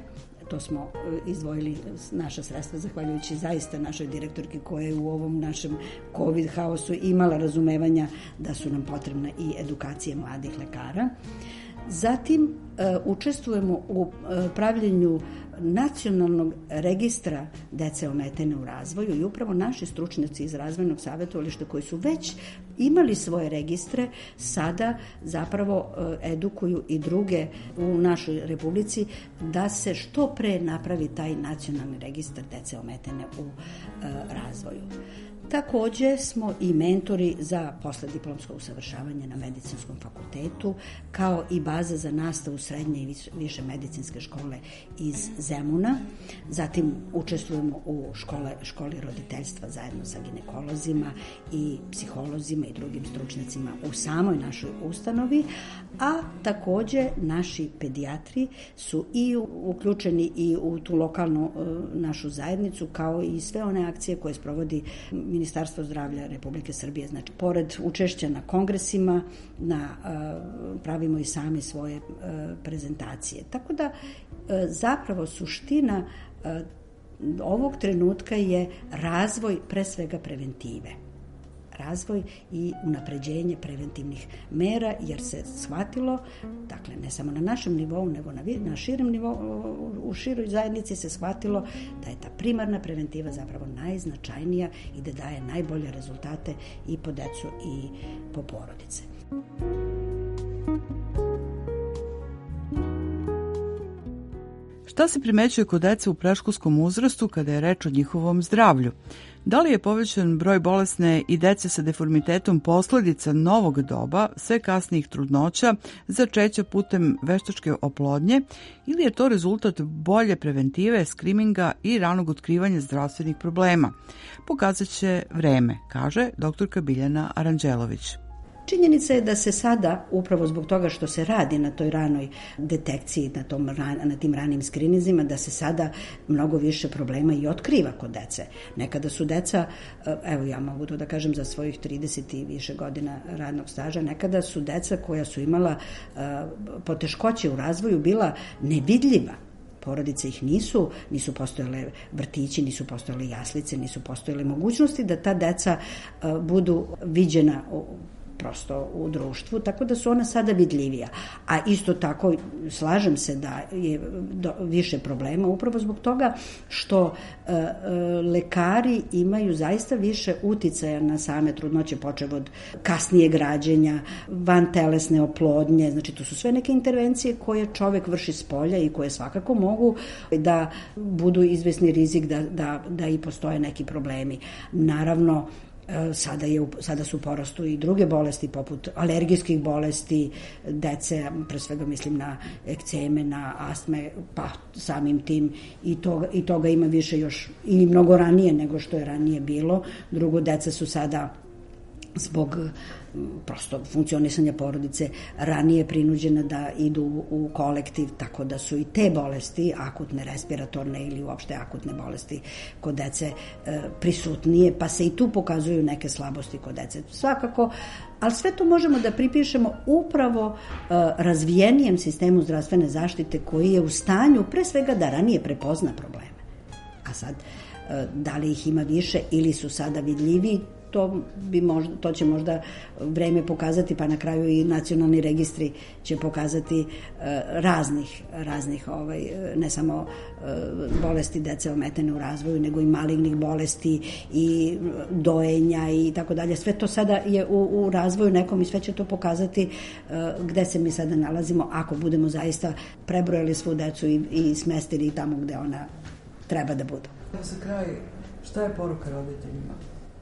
to smo izdvojili naša sredstva zahvaljujući zaista našoj direktorki koja je u ovom našem COVID haosu imala razumevanja da su nam potrebne i edukacije mladih lekara. Zatim učestvujemo u pravljenju nacionalnog registra dece ometene u razvoju i upravo naši stručnjaci iz razvojnog savjetovališta koji su već imali svoje registre sada zapravo edukuju i druge u našoj republici da se što pre napravi taj nacionalni registar dece ometene u razvoju. Takođe smo i mentori za poslediplomsko usavršavanje na medicinskom fakultetu, kao i baza za nastavu srednje i više medicinske škole iz Zemuna. Zatim učestvujemo u škole, školi roditeljstva zajedno sa ginekolozima i psiholozima i drugim stručnjacima u samoj našoj ustanovi, a takođe naši pedijatri su i uključeni i u tu lokalnu našu zajednicu, kao i sve one akcije koje sprovodi Ministarstvo zdravlja Republike Srbije. Znači, pored učešća na kongresima, na, pravimo i sami svoje prezentacije. Tako da, zapravo, suština ovog trenutka je razvoj pre svega preventive. Razvoj i unapređenje preventivnih mera, jer se shvatilo, dakle ne samo na našem nivou, nego na, na širem nivou, u široj zajednici se shvatilo da je ta primarna preventiva zapravo najznačajnija i da daje najbolje rezultate i po decu i po porodice. Šta se primećuje kod dece u predškolskom uzrastu kada je reč o njihovom zdravlju? Da li je povećan broj bolesne i dece sa deformitetom posledica novog doba, sve kasnijih trudnoća, začeća putem veštačke oplodnje, ili je to rezultat bolje preventive, skriminga i ranog otkrivanja zdravstvenih problema? Pokazat će vreme, kaže doktorka Biljana Aranđelović. Činjenica je da se sada, upravo zbog toga što se radi na toj ranoj detekciji, na, tom, na tim ranim skrinizima, da se sada mnogo više problema i otkriva kod dece. Nekada su deca, evo ja mogu to da kažem za svojih trideset i više godina radnog staža, nekada su deca koja su imala poteškoće u razvoju bila nevidljiva. Porodice ih nisu, nisu postojale vrtići, nisu postojale jaslice, nisu postojale mogućnosti da ta deca budu viđena prosto u društvu, tako da su ona sada vidljivija. A isto tako slažem se da je više problema upravo zbog toga što e, e, lekari imaju zaista više uticaja na same trudnoće, počev od kasnijeg rađenja, vantelesne oplodnje, znači to su sve neke intervencije koje čovek vrši s polja i koje svakako mogu da budu izvesni rizik da, da, da i postoje neki problemi. Naravno, Sada, je, sada su u porastu i druge bolesti poput alergijskih bolesti dece, pre svega mislim na ekceme, na astme, pa samim tim i toga, i toga ima više još i mnogo ranije nego što je ranije bilo. Drugo, deca su sada zbog prosto funkcionisanja porodice ranije prinuđena da idu u kolektiv, tako da su i te bolesti, akutne respiratorne ili uopšte akutne bolesti kod dece e, prisutnije, pa se i tu pokazuju neke slabosti kod dece. Svakako, ali sve to možemo da pripišemo upravo e, razvijenijem sistemu zdravstvene zaštite koji je u stanju pre svega da ranije prepozna probleme. A sad, e, da li ih ima više ili su sada vidljiviji, To, bi možda, to će možda vreme pokazati, pa na kraju i nacionalni registri će pokazati e, raznih, raznih ovaj, ne samo e, bolesti dece ometene u razvoju, nego i malignih bolesti i dojenja i tako dalje. Sve to sada je u, u razvoju nekom i sve će to pokazati e, gde se mi sada nalazimo ako budemo zaista prebrojali svu decu i, i smestili tamo gde ona treba da bude. Za kraj, šta je poruka roditeljima?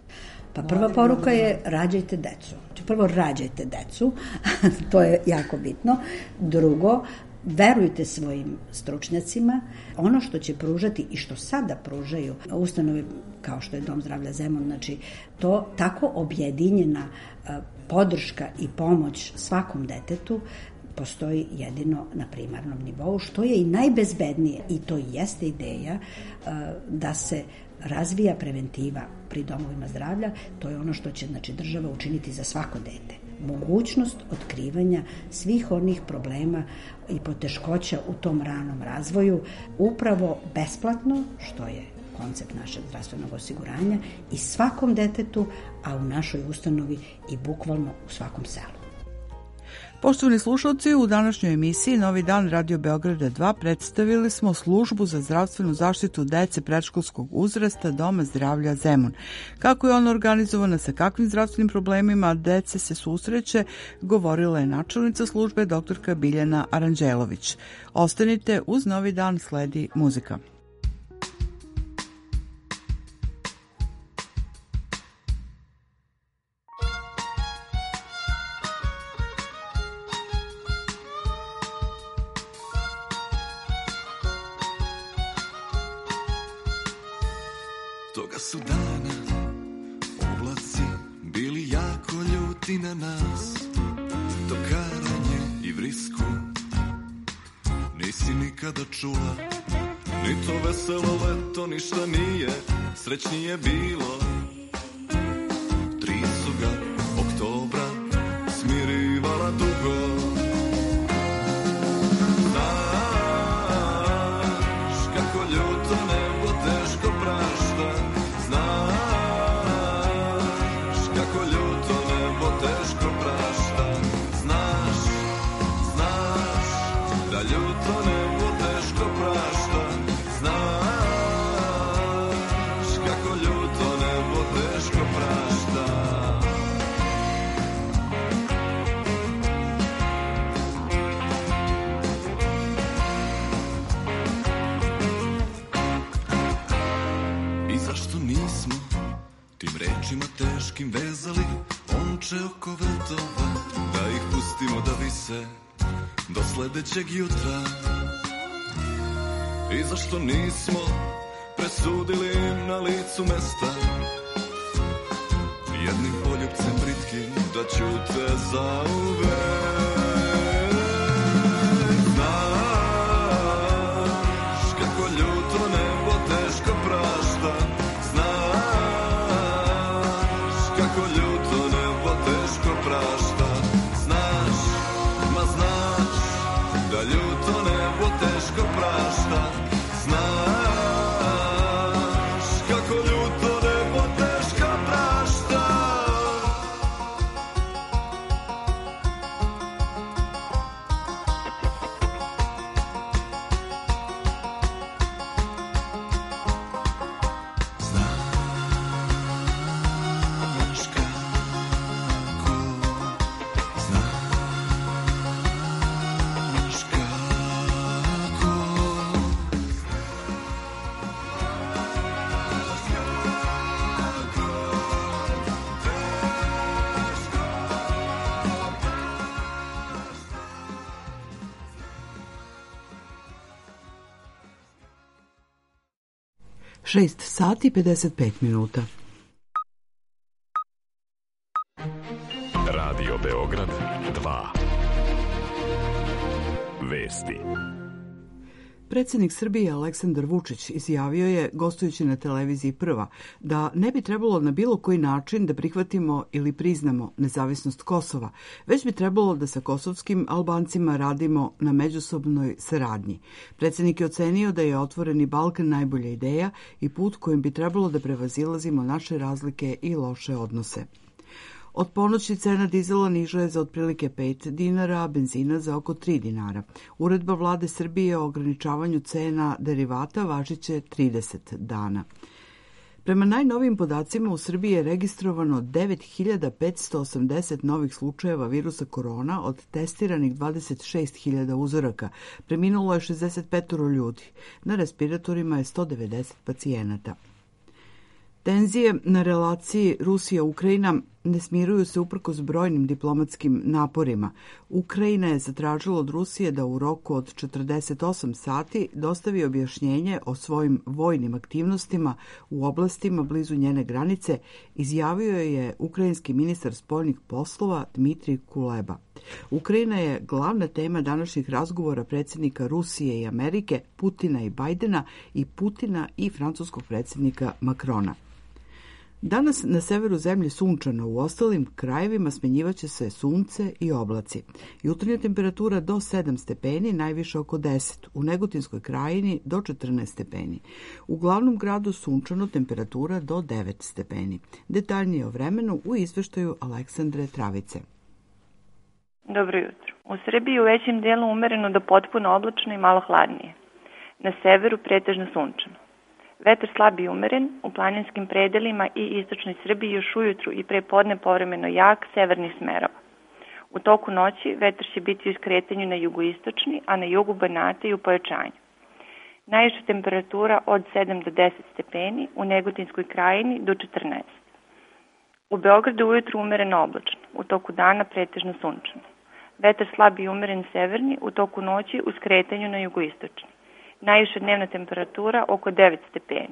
Pa prva poruka je rađajte decu. Prvo, rađajte decu, to je jako bitno. Drugo, verujte svojim stručnjacima. Ono što će pružati i što sada pružaju ustanove kao što je Dom zdravlja Zemun, znači to tako objedinjena podrška i pomoć svakom detetu postoji jedino na primarnom nivou, što je i najbezbednije i to jeste ideja da se razvija preventiva pri domovima zdravlja. To je ono što će znači država učiniti za svako dete. mogućnost otkrivanja svih onih problema i poteškoća u tom ranom razvoju, upravo besplatno, što je koncept našeg zdravstvenog osiguranja, i svakom detetu, a u našoj ustanovi i bukvalno u svakom selu. Poštovani slušalci, u današnjoj emisiji Novi dan Radio Beograda dva predstavili smo službu za zdravstvenu zaštitu dece predškolskog uzrasta Doma zdravlja Zemun. Kako je ona organizovana, sa kakvim zdravstvenim problemima dece se susreće, govorila je načelnica službe doktorka Biljana Aranđelović. Ostanite, uz Novi dan sledi muzika. Toga su dana oblaci bili jako ljuti na nas, to karanje i vrisku nisi nikada čula, ni to veselo leto ništa nije srećnije bilo. Tri su ga oktobra smirivala dugo. Teškim vezali omče oko vetova, da ih pustimo da vise do sledećeg jutra. I zašto nismo presudili na licu mesta jednim poljupcem britkim da ćute zauvek. Znaš kako ljuto nebo teško prašta, teško prašta, znaš kako ljuto nebo teško prašta. Znaš kako, znaš kako. šest sati pedeset pet minuta. Radio Beograd dva. Vesti. Predsjednik Srbije Aleksandar Vučić izjavio je, gostujući na televiziji Prva, da ne bi trebalo na bilo koji način da prihvatimo ili priznamo nezavisnost Kosova, već bi trebalo da sa kosovskim Albancima radimo na međusobnoj saradnji. Predsjednik je ocenio da je Otvoreni Balkan najbolja ideja i put kojim bi trebalo da prevazilazimo naše razlike i loše odnose. Od ponoći cena dizela niža je za otprilike pet dinara, a benzina za oko tri dinara. Uredba vlade Srbije o ograničavanju cena derivata važiće trideset dana. Prema najnovijim podacima u Srbiji je registrovano devet hiljada petsto osamdeset novih slučajeva virusa korona od testiranih dvadeset šest hiljada uzoraka. Preminulo je šezdeset pet ljudi. Na respiratorima je sto devedeset pacijenata. Tenzije na relaciji Rusija-Ukrajina ne smiruju se uprkos brojnim diplomatskim naporima. Ukrajina je zatražila od Rusije da u roku od četrdeset osam sati dostavi objašnjenje o svojim vojnim aktivnostima u oblastima blizu njene granice, izjavio je ukrajinski ministar spoljnih poslova Dmitrij Kuleba. Ukrajina je glavna tema današnjih razgovora predsjednika Rusije i Amerike, Putina i Bajdena, i Putina i francuskog predsjednika Makrona. Danas na severu zemlje sunčano, u ostalim krajevima smenjivaće se sunce i oblaci. Jutarnja temperatura do sedam stepeni, najviše oko deset, u Negotinskoj krajini do četrnaest stepeni. U glavnom gradu sunčano, temperatura do devet stepeni. Detaljnije o vremenu u izveštaju Aleksandre Travice. Dobro jutro. U Srbiji u većem dijelu umereno do potpuno oblačno i malo hladnije. Na severu pretežno sunčano. Vetar slab i umeren, u planinskim predelima i istočnoj Srbiji još ujutru i pre podne povremeno jak severnih smerova. U toku noći vetar će biti u skretanju na jugoistočni, a na jugu Banata i u pojačanju. Najviša temperatura od sedam do deset stepeni, u Negotinskoj krajini do četrnaest. U Beogradu ujutru umereno oblačno, u toku dana pretežno sunčano. Vetar slab i umeren severni, u toku noći u skretanju na jugoistočni. Najviša dnevna temperatura oko devet stepeni.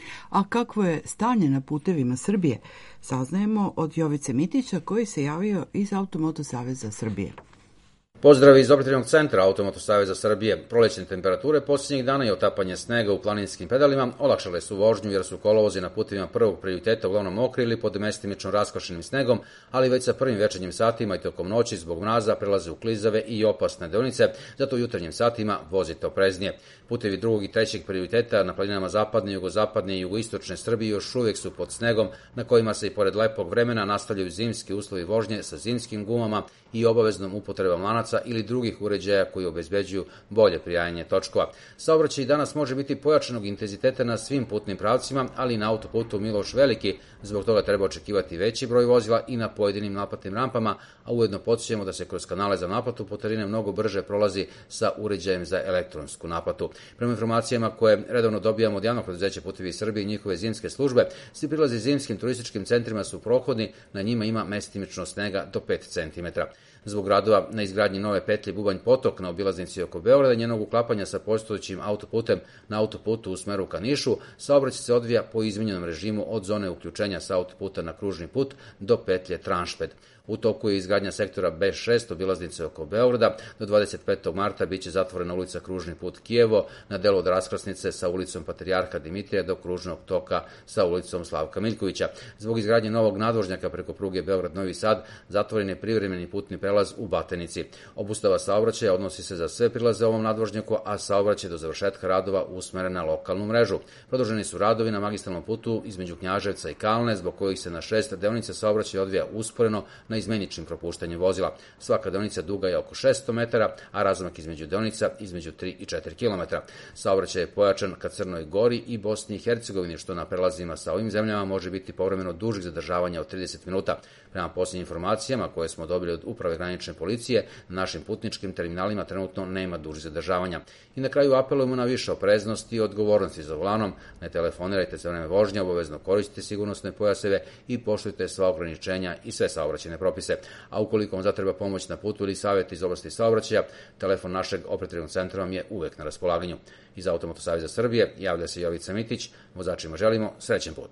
A kakvo je stanje na putevima Srbije? Saznajemo od Jovice Mitića, koji se javio iz Automoto Saveza Srbije. Pozdrav iz operativnog centra Automoto Saveza Srbije. Prolećne temperature posljednjih dana i otapanje snega u planinskim pedalima olakšale su vožnju jer su kolovozi na putevima prvog prioriteta uglavnom mokri ili pod mestimično raskošenim snegom, ali već sa prvim večernjim satima i tokom noći zbog mraza prelaze u klizave i opasne deonice, zato u jutarnjim satima vozite opreznije. Putevi drugog i trećeg prioriteta na planinama zapadne, jugozapadne i jugoistočne Srbije još uvijek su pod snegom, na kojima se i pored lepog vremena nastavljaju zimski uslovi vožnje sa zimskim gumama i obaveznom upotrebom lanaca ili drugih uređaja koji obezbeđuju bolje prijajanje točkova. Saobraćaj danas može biti pojačanog intenziteta na svim putnim pravcima, ali i na autoputu Miloš Veliki, zbog toga treba očekivati veći broj vozila i na pojedinim naplatnim rampama, a ujedno podsjećamo da se kroz kanale za naplatu putarine mnogo brže prolazi sa uređajem za elektronsku naplatu. Prema informacijama koje redovno dobijamo od javnog preduzeća Putevi Srbije i njihove zimske službe, svi prilazi zimskim turističkim centrima su prohodni, na njima ima mestimično snega do pet centimetara. Zbog radova na izgradnji nove petlje Bubanj Potok na obilaznici oko Beograda i njenog uklapanja sa postojećim autoputem na autoputu u smeru ka Nišu, saobraćaj se odvija po izmenjenom režimu od zone uključenja sa autoputa na kružni put do petlje Tranšped. U toku je izgradnja sektora B šest obilaznice oko Beograda. Do dvadeset petog marta biće zatvorena ulica Kružni put Kijevo na delu od raskrsnice sa ulicom Patrijarha Dimitrija do kružnog toka sa ulicom Slavka Miljkovića. Zbog izgradnje novog nadvožnjaka preko pruge Beograd-Novi Sad zatvoren je privremeni putni prelaz u Batenici. Obustava saobraćaja odnosi se za sve prilaze ovom nadvožnjaku, a saobraćaj do završetka radova usmeren na lokalnu mrežu. Produženi su radovi na magistralnom putu između Knjaževca i Kalne, zbog kojih se na šest deonica saobraćaj odvija usporeno na izmeničnim propuštanjem vozila. Svaka deonica duga je oko šesto metara, a razonak između deonica između tri i četiri kilometra. Saobraćaj je pojačan ka Crnoj Gori i Bosni i Hercegovini, što na prelazima sa ovim zemljama može biti povremeno dužih zadržavanja od trideset minuta. Prema posljednjim informacijama koje smo dobili od Uprave granične policije, na našim putničkim terminalima trenutno nema dužih zadržavanja. I na kraju apelujemo na više opreznosti i odgovornosti za volanom. Ne telefonirajte za vreme vožnje, obavezno koristite sigurnosne pojaseve i poštujte sva ograničenja i sve saobraćajne propise. A ukoliko vam zatreba pomoć na putu ili savjet iz oblasti saobraćaja, telefon našeg operativnog centra vam je uvek na raspolaganju. Iz Automoto Saveza Srbije javlja se Jovica Mitić. Vozačima želimo srećen put.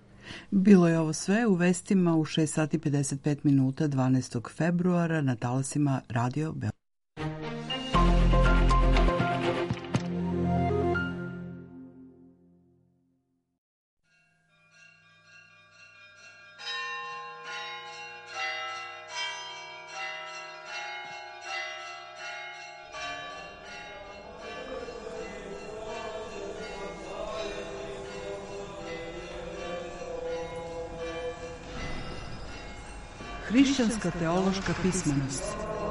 Bilo je ovo sve u vestima u šest sati pedeset pet minuta dvanaestog februara na talasima Radio Beograd. Hrišćanska teološka pismenost.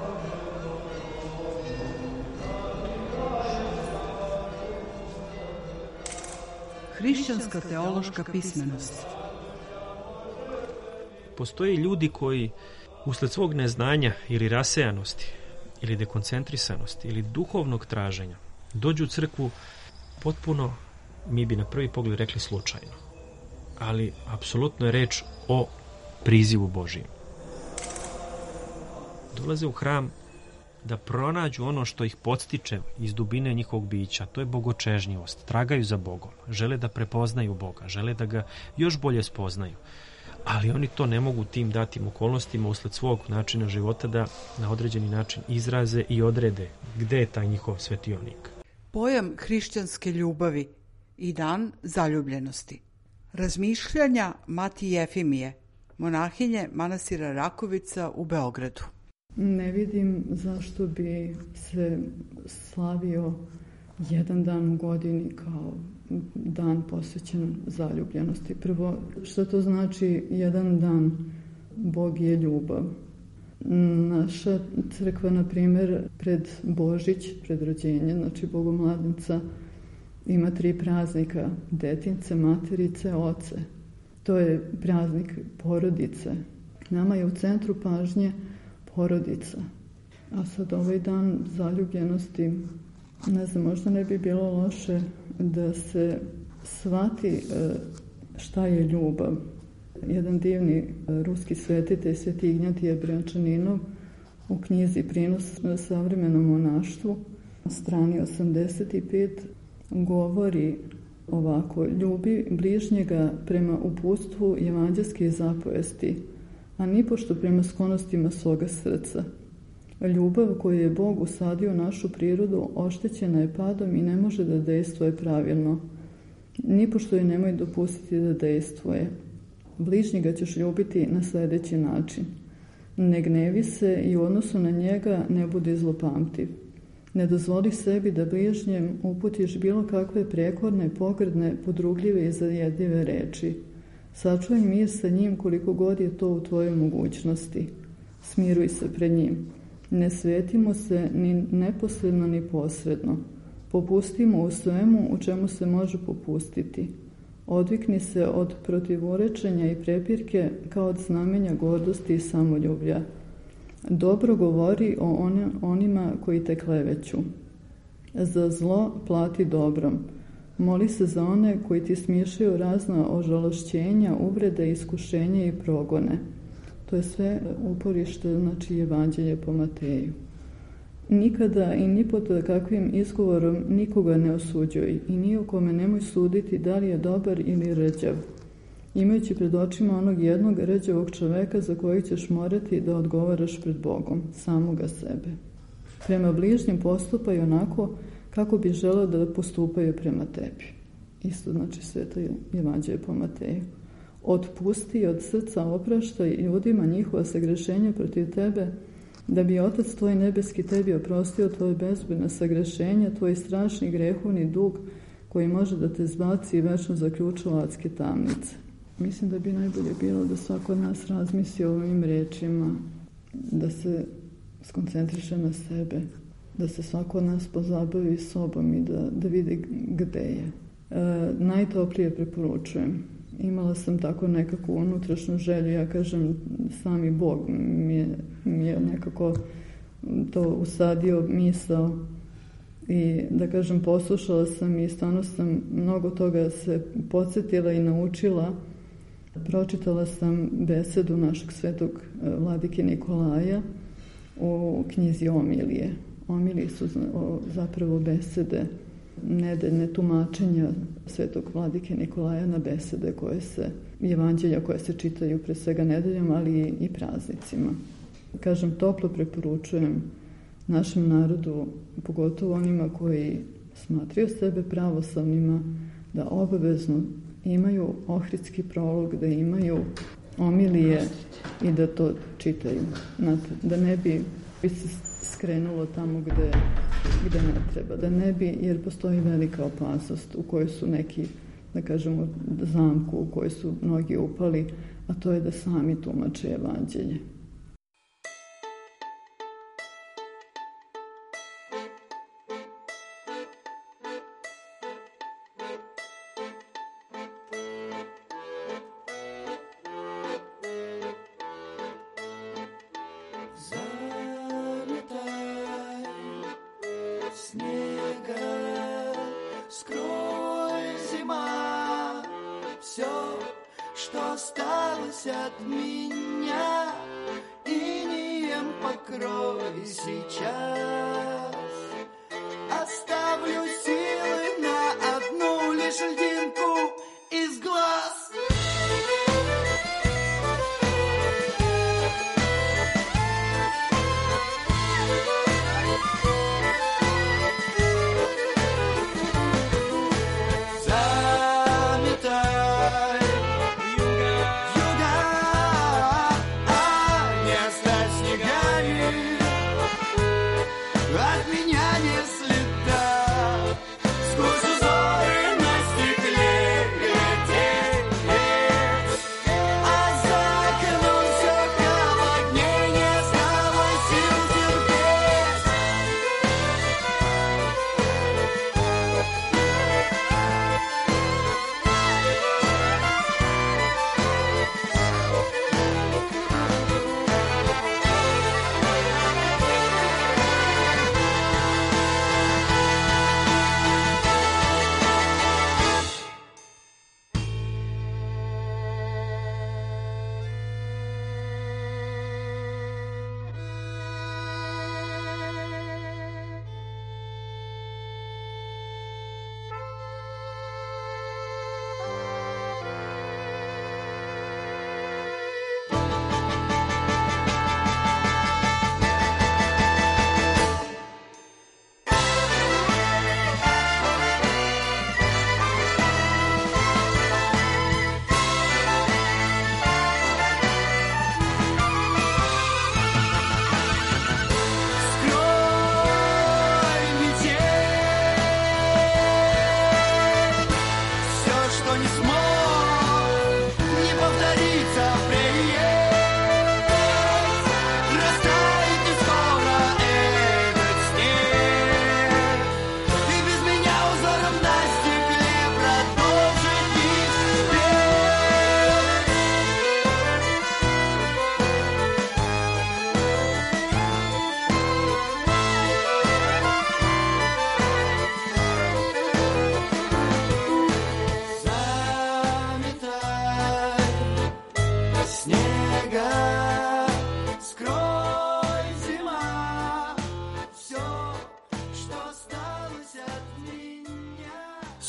Hrišćanska teološka pismenost. Postoje ljudi koji usled svog neznanja ili rasejanosti ili dekoncentrisanosti ili duhovnog traženja dođu u crkvu potpuno, mi bi na prvi pogled rekli slučajno, ali apsolutno je reč o prizivu Božijem. Dolaze u hram da pronađu ono što ih podstiče iz dubine njihovog bića, to je bogočežnjivost, tragaju za Bogom, žele da prepoznaju Boga, žele da ga još bolje spoznaju, ali oni to ne mogu tim datim okolnostima usled svog načina života da na određeni način izraze i odrede gde je taj njihov svetionik. Pojam hrišćanske ljubavi i dan zaljubljenosti. Razmišljanja Mati Jefimije, monahinje manastira Rakovica u Beogradu. Ne vidim zašto bi se slavio jedan dan u godini kao dan posvećen zaljubljenosti. Prvo, što to znači jedan dan? Bog je ljubav. Naša crkva, na primjer, pred Božić, pred rođenje, znači Bogomladenca, ima tri praznika: detince, materice, oce. To je praznik porodice. Nama je u centru pažnje porodica. A sad ovaj dan zaljubljenosti, ne znam, možda ne bi bilo loše da se shvati šta je ljubav. Jedan divni ruski svetitelj, Sveti Ignjatije Brjančaninov, u knjizi Prinos savremenom monaštvu, strani osamdeset pet, govori ovako: ljubi bližnjega prema uputstvu evanđelske zapovesti, a nipošto prema sklonostima svoga srca. Ljubav koju je Bog usadio u našu prirodu oštećena je padom i ne može da dejstvuje pravilno. Nipošto je nemoj dopustiti da dejstvuje. Bližnjega ćeš ljubiti na sljedeći način: ne gnevi se i u odnosu na njega ne budi zlopamtiv. Ne dozvoli sebi da bližnjem uputiš bilo kakve prekorne, pogrdne, podrugljive i zajedljive reči. Sačuvaj mir sa njim koliko god je to u tvojoj mogućnosti. Smiruj se pred njim. Ne svetimo se ni neposredno ni posredno. Popustimo u svemu u čemu se može popustiti. Odvikni se od protivurečenja i prepirke kao od znamenja gordosti i samoljublja. Dobro govori o on, onima koji te kleveću. Za zlo plati dobrom. Moli se za one koji ti smišljaju razna ožalošćenja, uvrede, iskušenja i progone. To je sve uporište, znači, Evanđelje po Mateju. Nikada i ni pod kakvim izgovorom nikoga ne osuđuj i ni o kome nemoj suditi da li je dobar ili rđav, imajući pred očima onog jednog rđavog čoveka za kojeg ćeš morati da odgovaraš pred Bogom, samoga sebe. Prema bližnjim postupaj onako kako bi želeo da postupaju prema tebi. Isto znači Sveto Evanđelje po Mateju. Otpusti i od srca opraštaj ljudima njihova sagrešenja protiv tebe, da bi Otac tvoj nebeski tebi oprostio tvoje bezbrojna sagrešenja, tvoj strašni grehovni dug koji može da te zbaci i večno zaključa u adske tamnice. Mislim da bi najbolje bilo da svako od nas razmisli o ovim rečima, da se skoncentriše na sebe, da se svako od nas pozabavi sobom i da, da vidi gde je. E, najtoplije preporučujem. Imala sam tako nekakvu unutrašnju želju, ja kažem, sami Bog mi je, mi je nekako to usadio misao i da kažem poslušala sam i stvarno sam mnogo toga se podsjetila i naučila. Pročitala sam besedu našeg svetog vladike Nikolaja u knjizi Omilije. Omilije su zapravo besede, nedeljne tumačenja svetog vladike Nikolaja na besede koje se, evanđelja koje se čitaju pre svega nedeljom, ali i praznicima. Kažem, toplo preporučujem našem narodu, pogotovo onima koji smatraju sebe pravoslavnima, da obavezno imaju ohridski prolog, da imaju omilije i da to čitaju. Znate, da ne bi, bi se skrenulo tamo gde, gde ne treba. Da ne bi, jer postoji velika opasnost u kojoj su neki, da kažemo, zamku u kojoj su mnogi upali, a to je da sami tumače evanđelje. Заметай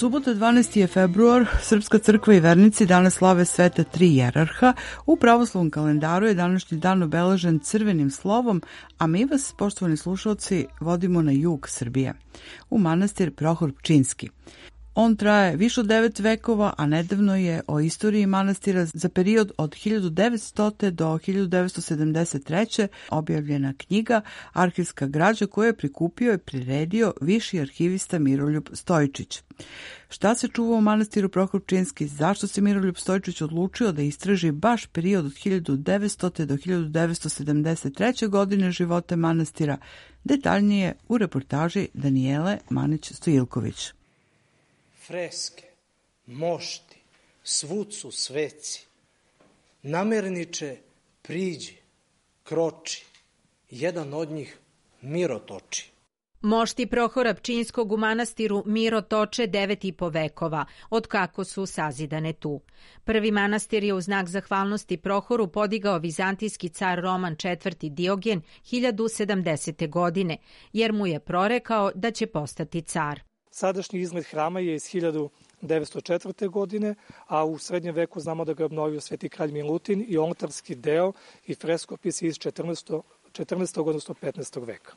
Subota dvanaesti je februar, Srpska crkva i vernici danas slave sveta tri jerarha. U pravoslavnom kalendaru je današnji dan obeležen crvenim slovom, a mi vas, poštovani slušalci, vodimo na jug Srbije, u manastir Prohor Pčinjski. On traje više od devet vekova, a nedavno je o istoriji manastira za period od hiljadu devetsto. do hiljadu devetsto sedamdeset treće. objavljena knjiga Arhivska građa koju je prikupio i priredio viši arhivista Miroljub Stojčić. Šta se čuva u manastiru Prohor Pčinjski? Zašto se Miroljub Stojčić odlučio da istraži baš period od hiljadu devetsto. do hiljadu devetsto sedamdeset treće. godine života manastira? Detaljnije u reportaži Danijele Manić-Stojilković. Freske, mošti, svud su sveci. Namerniče, priđi, kroči, jedan od njih Miro toči. Mošti Prohora Pčinjskog u manastiru Miro toče devet i po vekova, od kako su sazidane tu. Prvi manastir je u znak zahvalnosti Prohoru podigao vizantijski car Roman četvrti Diogen hiljadu sedamdesete. godine, jer mu je prorekao da će postati car. Sadašnji izgled hrama je iz hiljadu devetsto četvrte. godine, a u srednjem veku znamo da ga je obnovio sveti kralj Milutin i oltarski deo i freskopis iz četrnaestog. odnosno petnaestog. veka.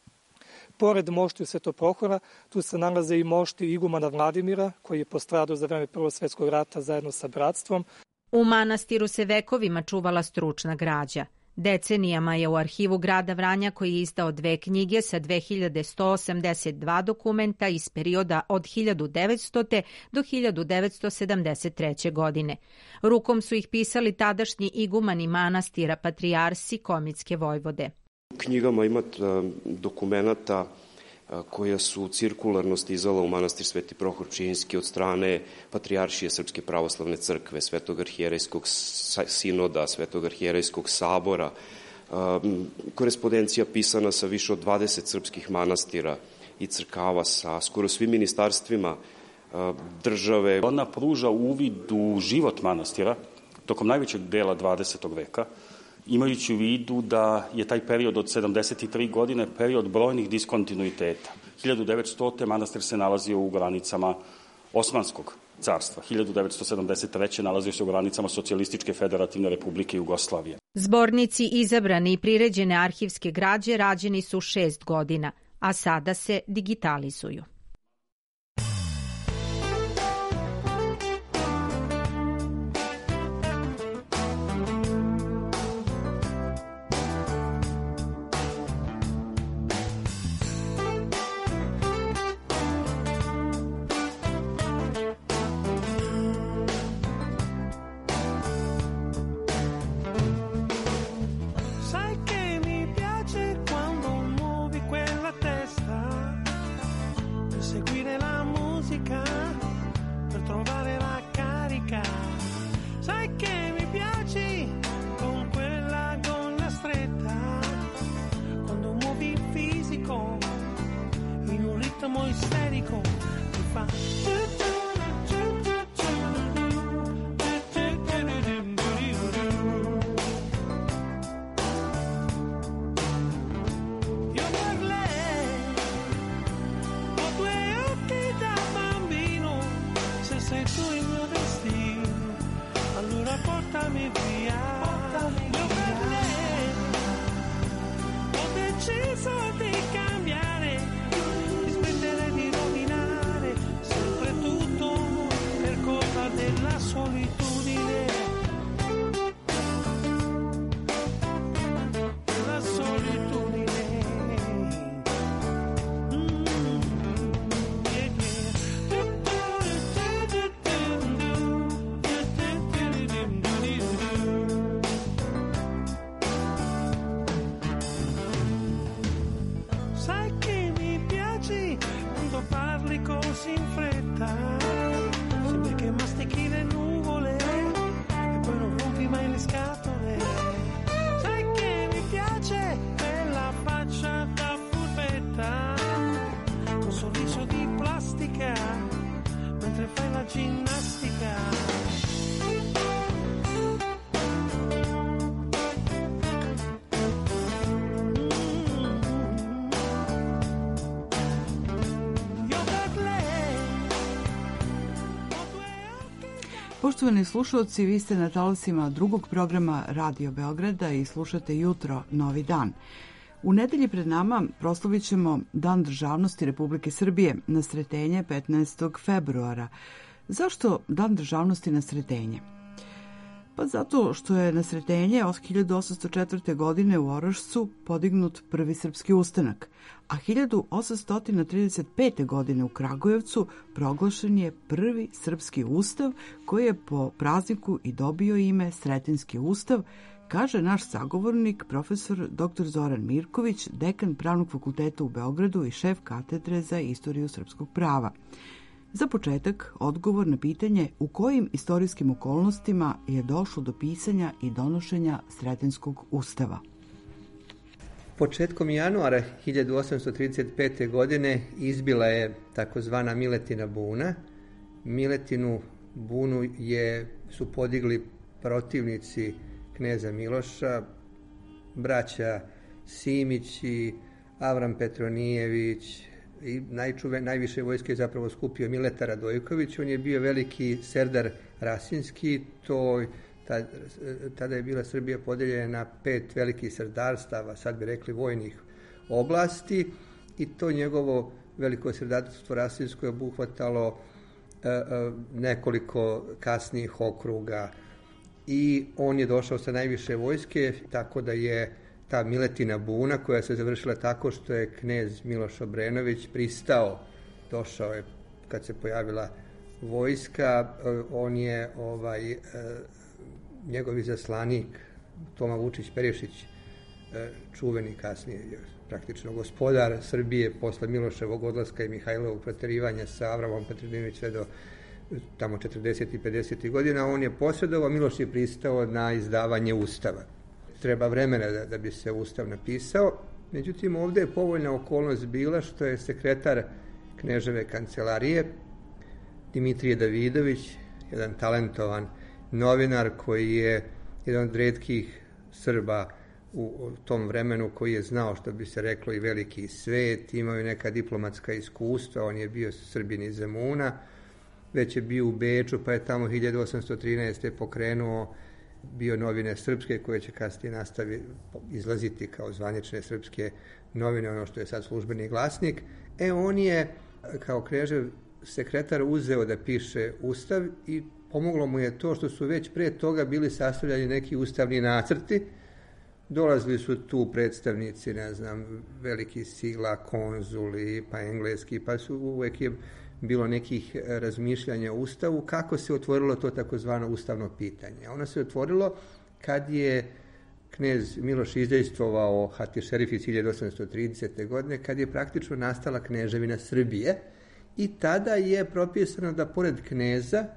Pored moštiju Svetoprohora, tu se nalaze i mošti igumana Vladimira, koji je postradao za vreme Prvog svjetskog rata zajedno sa bratstvom. U manastiru se vekovima čuvala stručna građa. Decenijama je u arhivu grada Vranja, koji je izdao dve knjige sa dve hiljade sto osamdeset dva dokumenta iz perioda od hiljadu devetsto. do hiljadu devetsto sedamdeset treće. godine. Rukom su ih pisali tadašnji igumani manastira patrijarsi Komitske vojvode. U knjigama imate dokumenata koja su cirkularno stizala u manastir Sveti Prohor Pčinjski od strane Patrijaršije Srpske pravoslavne crkve, Svetog arhijerejskog sinoda, Svetog arhijerejskog sabora, korespondencija pisana sa više od dvadeset srpskih manastira i crkava, sa skoro svim ministarstvima države. Ona pruža uvid u život manastira tokom najvećeg dela dvadesetog. veka, imajući u vidu da je taj period od sedamdeset tri. godine period brojnih diskontinuiteta. hiljadu devetsto. manastir se nalazio u granicama Osmanskog carstva. hiljadu devetsto sedamdeset treće. nalazio se u granicama Socijalističke federativne republike Jugoslavije. Zbornici izabrane i priređene arhivske građe rađeni su šest godina, a sada se digitalizuju. Poštovani slušalci, vi ste na talasima drugog programa Radio Beograda i slušate Jutro, novi dan. U nedelji pred nama proslavit ćemo Dan državnosti Republike Srbije na Sretenje petnaestog februara. Zašto Dan državnosti na Sretenje? Pa zato što je na Sretenje od hiljadu osamsto četvrte. godine u Orašcu podignut prvi srpski ustanak, a hiljadu osamsto trideset pete. godine u Kragujevcu proglašen je prvi srpski ustav koji je po prazniku i dobio ime Sretenjski ustav, kaže naš sagovornik profesor doktor Zoran Mirković, dekan Pravnog fakulteta u Beogradu i šef katedre za istoriju srpskog prava. Za početak, odgovor na pitanje u kojim istorijskim okolnostima je došlo do pisanja i donošenja Sretenjskog ustava. Početkom januara hiljadu osamsto trideset pete. godine izbila je takozvana Miletina buna. Miletinu bunu je, su podigli protivnici kneza Miloša, braća Simić i Avram Petronijević, i najčuve, najviše vojske je zapravo skupio Mileta Radojković. On je bio veliki serdar rasinski, to, tad, tada je bila Srbija podeljena na pet velikih serdarstava, sad bi rekli vojnih oblasti, i to njegovo veliko serdarstvo rasinsko je obuhvatalo e, e, nekoliko kasnijih okruga i on je došao sa najviše vojske, tako da je ta Miletina buna, koja se završila tako što je knez Miloš Obrenović pristao, došao je kad se pojavila vojska, on je ovaj, njegov izaslanik Toma Vučić Perišić, čuveni kasnije praktično gospodar Srbije posle Miloševog odlaska i Mihajlovog proterivanja sa Avramom Petronijević sve do tamo četrdesetih i pedesetih godina, on je posredovao, Miloš je pristao na izdavanje ustava. Treba vremena da, da bi se ustav napisao. Međutim, ovdje je povoljna okolnost bila što je sekretar kneževe kancelarije Dimitrije Davidović, jedan talentovan novinar koji je jedan od retkih Srba u tom vremenu koji je znao, što bi se reklo, i veliki svet, imao je neka diplomatska iskustva, on je bio Srbin iz Zemuna, već je bio u Beču, pa je tamo hiljadu osamsto trinaeste. pokrenuo bio novine srpske koje će kasnije nastavi izlaziti kao zvanične srpske novine, ono što je sad službeni glasnik. E, on je kao knežev sekretar uzeo da piše ustav i pomoglo mu je to što su već pre toga bili sastavljani neki ustavni nacrti. Dolazili su tu predstavnici, ne znam, velikih sila, konzuli, pa engleski, pa su uvek je bilo nekih razmišljanja o ustavu, kako se otvorilo to takozvano ustavno pitanje. Ono se otvorilo kad je knez Miloš izdejstvovao Hatišerif hiljadu osamsto tridesete. godine, kad je praktično nastala kneževina Srbije, i tada je propisano da pored kneza,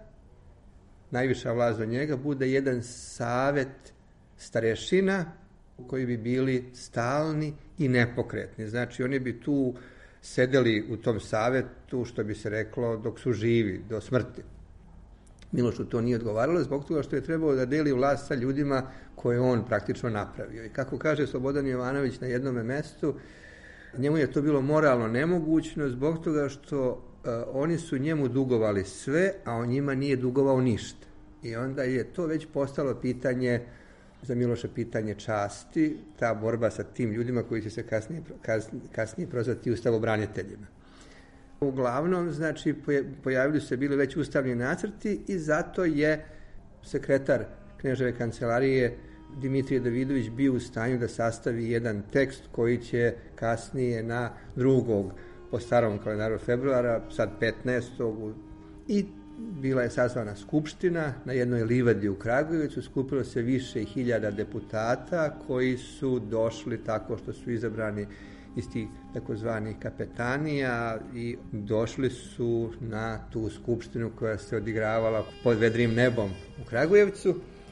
najviša vlast do njega, bude jedan savet starešina koji bi bili stalni i nepokretni. Znači, oni bi tu sedeli u tom savetu, što bi se reklo, dok su živi, do smrti. Milošu to nije odgovaralo zbog toga što je trebalo da deli vlast sa ljudima koje on praktično napravio. I kako kaže Slobodan Jovanović na jednom mestu, njemu je to bilo moralno nemogućno zbog toga što uh, oni su njemu dugovali sve, a on njima nije dugovao ništa. I onda je to već postalo pitanje, za Miloša pitanje časti, ta borba sa tim ljudima koji će se kasnije, kasnije prozvati ustavobraniteljima. Uglavnom, znači, pojavili su se bili već ustavni nacrti i zato je sekretar kneževe kancelarije Dimitrije Davidović bio u stanju da sastavi jedan tekst koji će kasnije na drugog po starom kalendaru februara, sad petnaestog i bila je sazvana skupština na jednoj livadi u Kragujevcu, skupilo se više hiljada deputata koji su došli tako što su izabrani iz tih takozvanih kapetanija i došli su na tu skupštinu koja se odigravala pod vedrim nebom u Kragujevcu.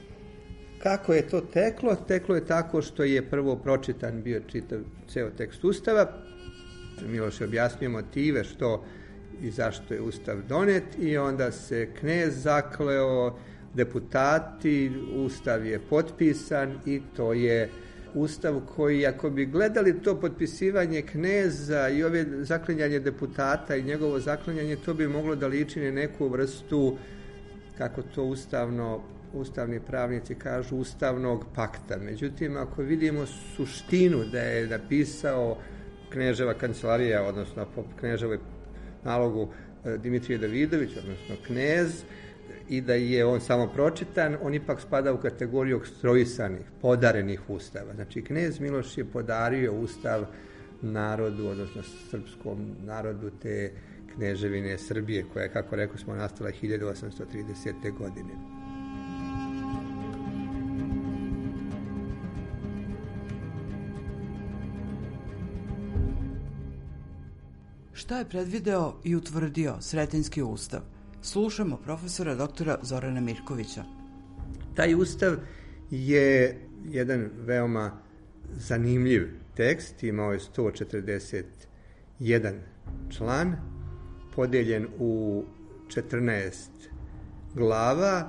Kako je to teklo? Teklo je tako što je prvo pročitan bio čitav ceo tekst Ustava. Miloš je objasnio motive što i zašto je Ustav donet i onda se knez zakleo, deputati, Ustav je potpisan i to je Ustav koji, ako bi gledali to potpisivanje kneza i ove zaklinjanje deputata i njegovo zaklinjanje, to bi moglo da liči na neku vrstu kako to ustavno, ustavni pravnici kažu, ustavnog pakta. Međutim, ako vidimo suštinu da je napisao kneževa kancelarija, odnosno po kneževoj nalogu Dimitrije Davidović, odnosno knez, i da je on samo pročitan, on ipak spada u kategoriju oktroisanih, podarenih ustava. Znači, knez Miloš je podario ustav narodu, odnosno srpskom narodu te kneževine Srbije, koja je, kako rekao smo, nastala hiljadu osamsto tridesete. godine. Šta je predvideo i utvrdio Sretenjski ustav? Slušamo profesora doktora Zorana Mirkovića. Taj ustav je jedan veoma zanimljiv tekst, imao je sto četrdeset jedan član, podeljen u četrnaest glava.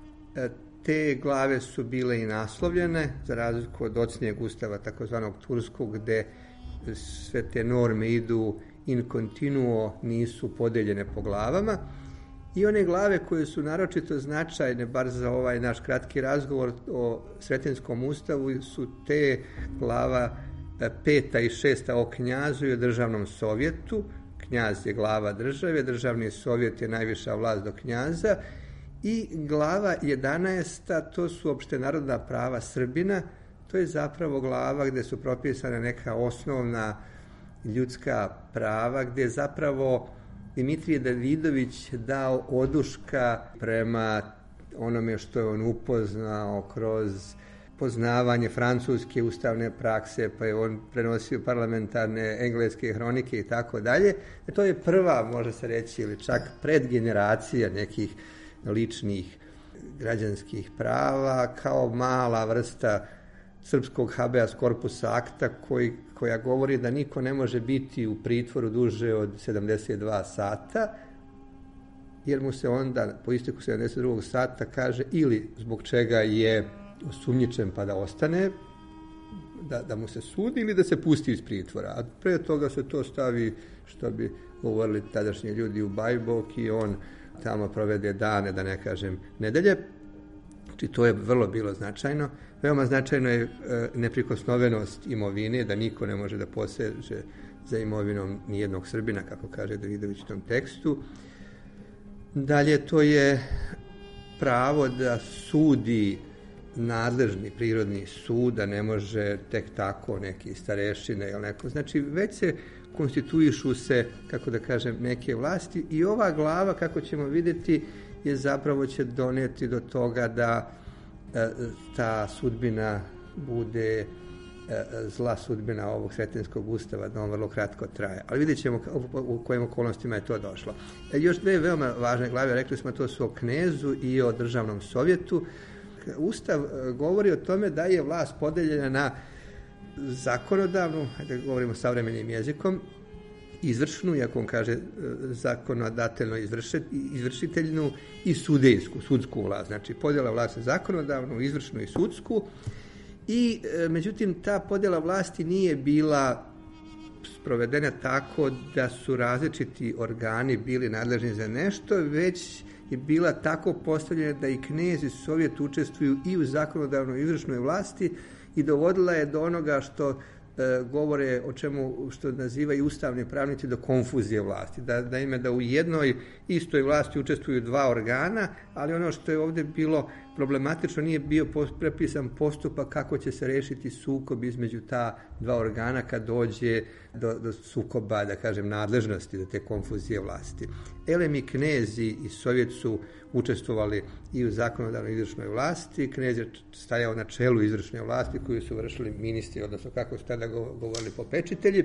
Te glave su bile i naslovljene, za razliku od ocnijeg ustava, takozvanog turskog, gde sve te norme idu in continuo, nisu podeljene po glavama. I one glave koje su naročito značajne, bar za ovaj naš kratki razgovor o Sretenjskom ustavu, su te glava peta i šesta o knjazu i o državnom sovjetu. Knjaz je glava države, državni sovjet je najviša vlast do knjaza, i glava jedanaesta, to su opštenarodna prava Srbina. To je zapravo glava gde su propisane neka osnovna ljudska prava, gde je zapravo Dimitrije Davidović dao oduška prema onome što je on upoznao kroz poznavanje francuske ustavne prakse, pa je on prenosio parlamentarne engleske hronike i tako dalje. To je prva, može se reći, ili čak predgeneracija nekih ličnih građanskih prava, kao mala vrsta srpskog habeas corpusa akta koji, koja govori da niko ne može biti u pritvoru duže od sedamdeset dva sata, jer mu se onda po isteku sedamdeset drugog sata kaže ili zbog čega je osumnjičen pa da ostane, da, da mu se sudi, ili da se pusti iz pritvora. A pre toga se to stavi, što bi govorili tadašnji ljudi, u bajbok, i on tamo provede dane, da ne kažem nedelje. Znači, to je vrlo bilo značajno. Veoma značajno je e, neprikosnovenost imovine, da niko ne može da poseže za imovinom nijednog Srbina, kako kaže Davidović u tom tekstu. Dalje, to je pravo da sudi nadležni prirodni sud, da ne može tek tako neki starešina ili neko. Znači, već se konstituišu se, kako da kažem, neke vlasti, i ova glava, kako ćemo vidjeti, je zapravo će doneti do toga da e, ta sudbina bude e, zla sudbina ovog Sretenjskog ustava, da on vrlo kratko traje. Ali vidjet ćemo u, u kojim okolnostima je to došlo. E, još dve veoma važne glave, rekli smo, to su o knezu i o državnom sovjetu. Ustav govori o tome da je vlast podeljena na zakonodavnu, hajde govorimo savremenim jezikom, izvršnu, iako on kaže zakonodateljno izvršiteljnu, i sudejsku, sudsku vlast. Znači, podjela vlasti zakonodavnu, izvršnu i sudsku. I, međutim, ta podjela vlasti nije bila sprovedena tako da su različiti organi bili nadležni za nešto, već je bila tako postavljena da i knez i sovjet učestvuju i u zakonodavnoj i izvršnoj vlasti, i dovodila je do onoga što e, govore, o čemu što nazivaju ustavni pravnici, do konfuzije vlasti. Da, da ime da u jednoj istoj vlasti učestvuju dva organa, ali ono što je ovdje bilo problematično, nije bio prepisan postupak kako će se rešiti sukob između ta dva organa kad dođe do, do sukoba, da kažem, nadležnosti, do te konfuzije vlasti. Elem i knezi i sovjet su učestvovali i u zakonodavnoj izvršnoj vlasti. Knez je stajao na čelu izvršne vlasti koju su vršili ministri, odnosno kako su tada govorili popečitelji.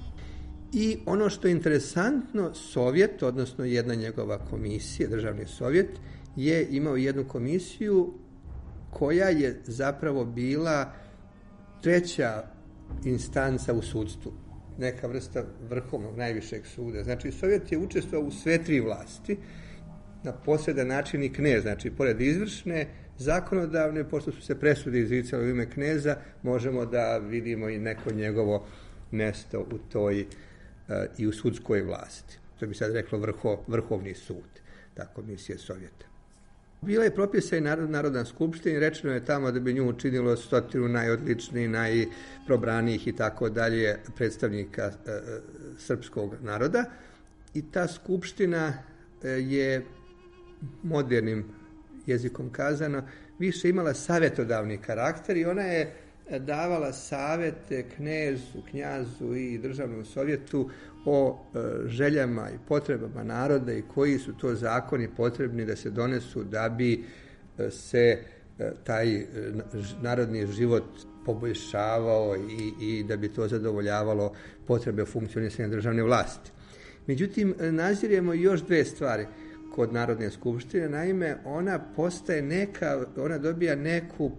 I ono što je interesantno, sovjet, odnosno jedna njegova komisija, državni sovjet, je imao jednu komisiju koja je zapravo bila treća instanca u sudstvu, neka vrsta vrhovnog najvišeg suda. Znači, sovjet je učestvovao u sve tri vlasti, na posredan način i knez, znači, pored izvršne, zakonodavne, pošto su se presude izricale u ime kneza, možemo da vidimo i neko njegovo mesto u toj uh, i u sudskoj vlasti. To bi sad reklo vrho, vrhovni sud, ta komisija sovjeta. Bila je propisa i Narodna skupština i rečeno je tamo da bi nju učinilo stotinu najodličnijih, najprobranijih i tako dalje predstavnika e, srpskog naroda. I ta skupština je modernim jezikom kazano više imala savjetodavni karakter i ona je davala savete knezu, knjazu i državnom sovjetu o željama i potrebama naroda i koji su to zakoni potrebni da se donesu da bi se taj narodni život poboljšavao i, i da bi to zadovoljavalo potrebe funkcionisanja državne vlasti. Međutim, naziremo još dve stvari kod Narodne skupštine. Naime, ona postaje neka, ona dobija neku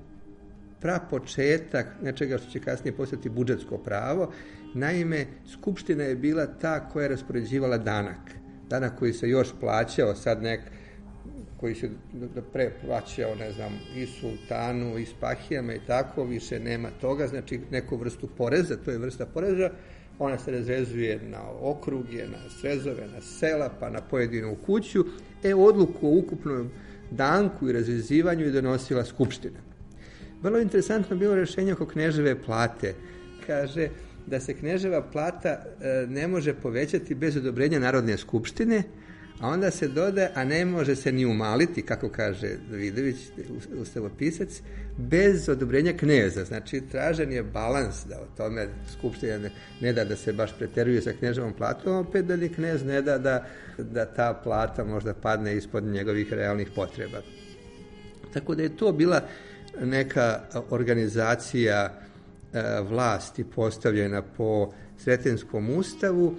prapočetak nečega što će kasnije postati budžetsko pravo. Naime, Skupština je bila ta koja je raspoređivala danak. Danak koji se još plaćao, sad nek koji se pre plaćao, ne znam, i sultanu, i spahijama i tako, više nema toga, znači neku vrstu poreza, to je vrsta poreza, ona se razrezuje na okruge, na srezove, na sela, pa na pojedinu kuću. E, odluku o ukupnom danku i razrezivanju je donosila Skupština. Vrlo interesantno bilo rješenje oko kneževe plate. Kaže da se kneževa plata ne može povećati bez odobrenja Narodne skupštine, a onda se doda, a ne može se ni umaliti, kako kaže Davidović, ustavopisac, bez odobrenja kneza. Znači, tražen je balans da o tome skupština ne, ne da da se baš preteruje sa kneževom platom, opet da ni knez ne da, da da ta plata možda padne ispod njegovih realnih potreba. Tako da je to bila neka organizacija e, vlasti postavljena po Sretenskom ustavu.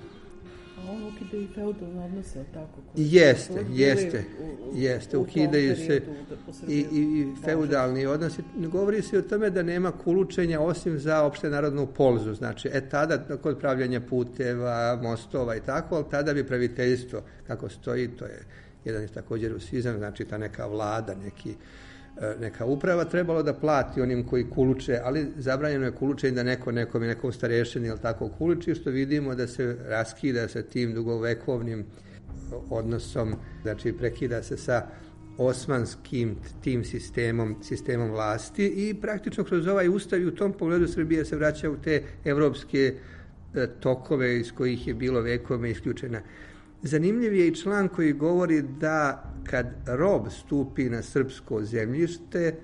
A on ukida i feudalne odnose, tako? Jeste, jeste, u, jeste, ukidaju se i, i, i feudalni odnosi. Govori se o tome da nema kulučenja osim za opšte narodnu polzu. Znači, e tada kod pravljanja puteva, mostova i tako, ali tada bi praviteljstvo, kako stoji, to je jedan također rusizam, znači ta neka vlada, neki neka uprava trebalo da plati onim koji kuluče, ali zabranjeno je kulučenje da neko nekom i nekom starešini ili tako kuluči, što vidimo da se raskida sa tim dugovekovnim odnosom, znači prekida se sa osmanskim tim sistemom, sistemom vlasti i praktično kroz ovaj ustav i u tom pogledu Srbija se vraća u te evropske tokove iz kojih je bilo vekovima isključena. Zanimljiv je i član koji govori da kad rob stupi na srpsko zemljište,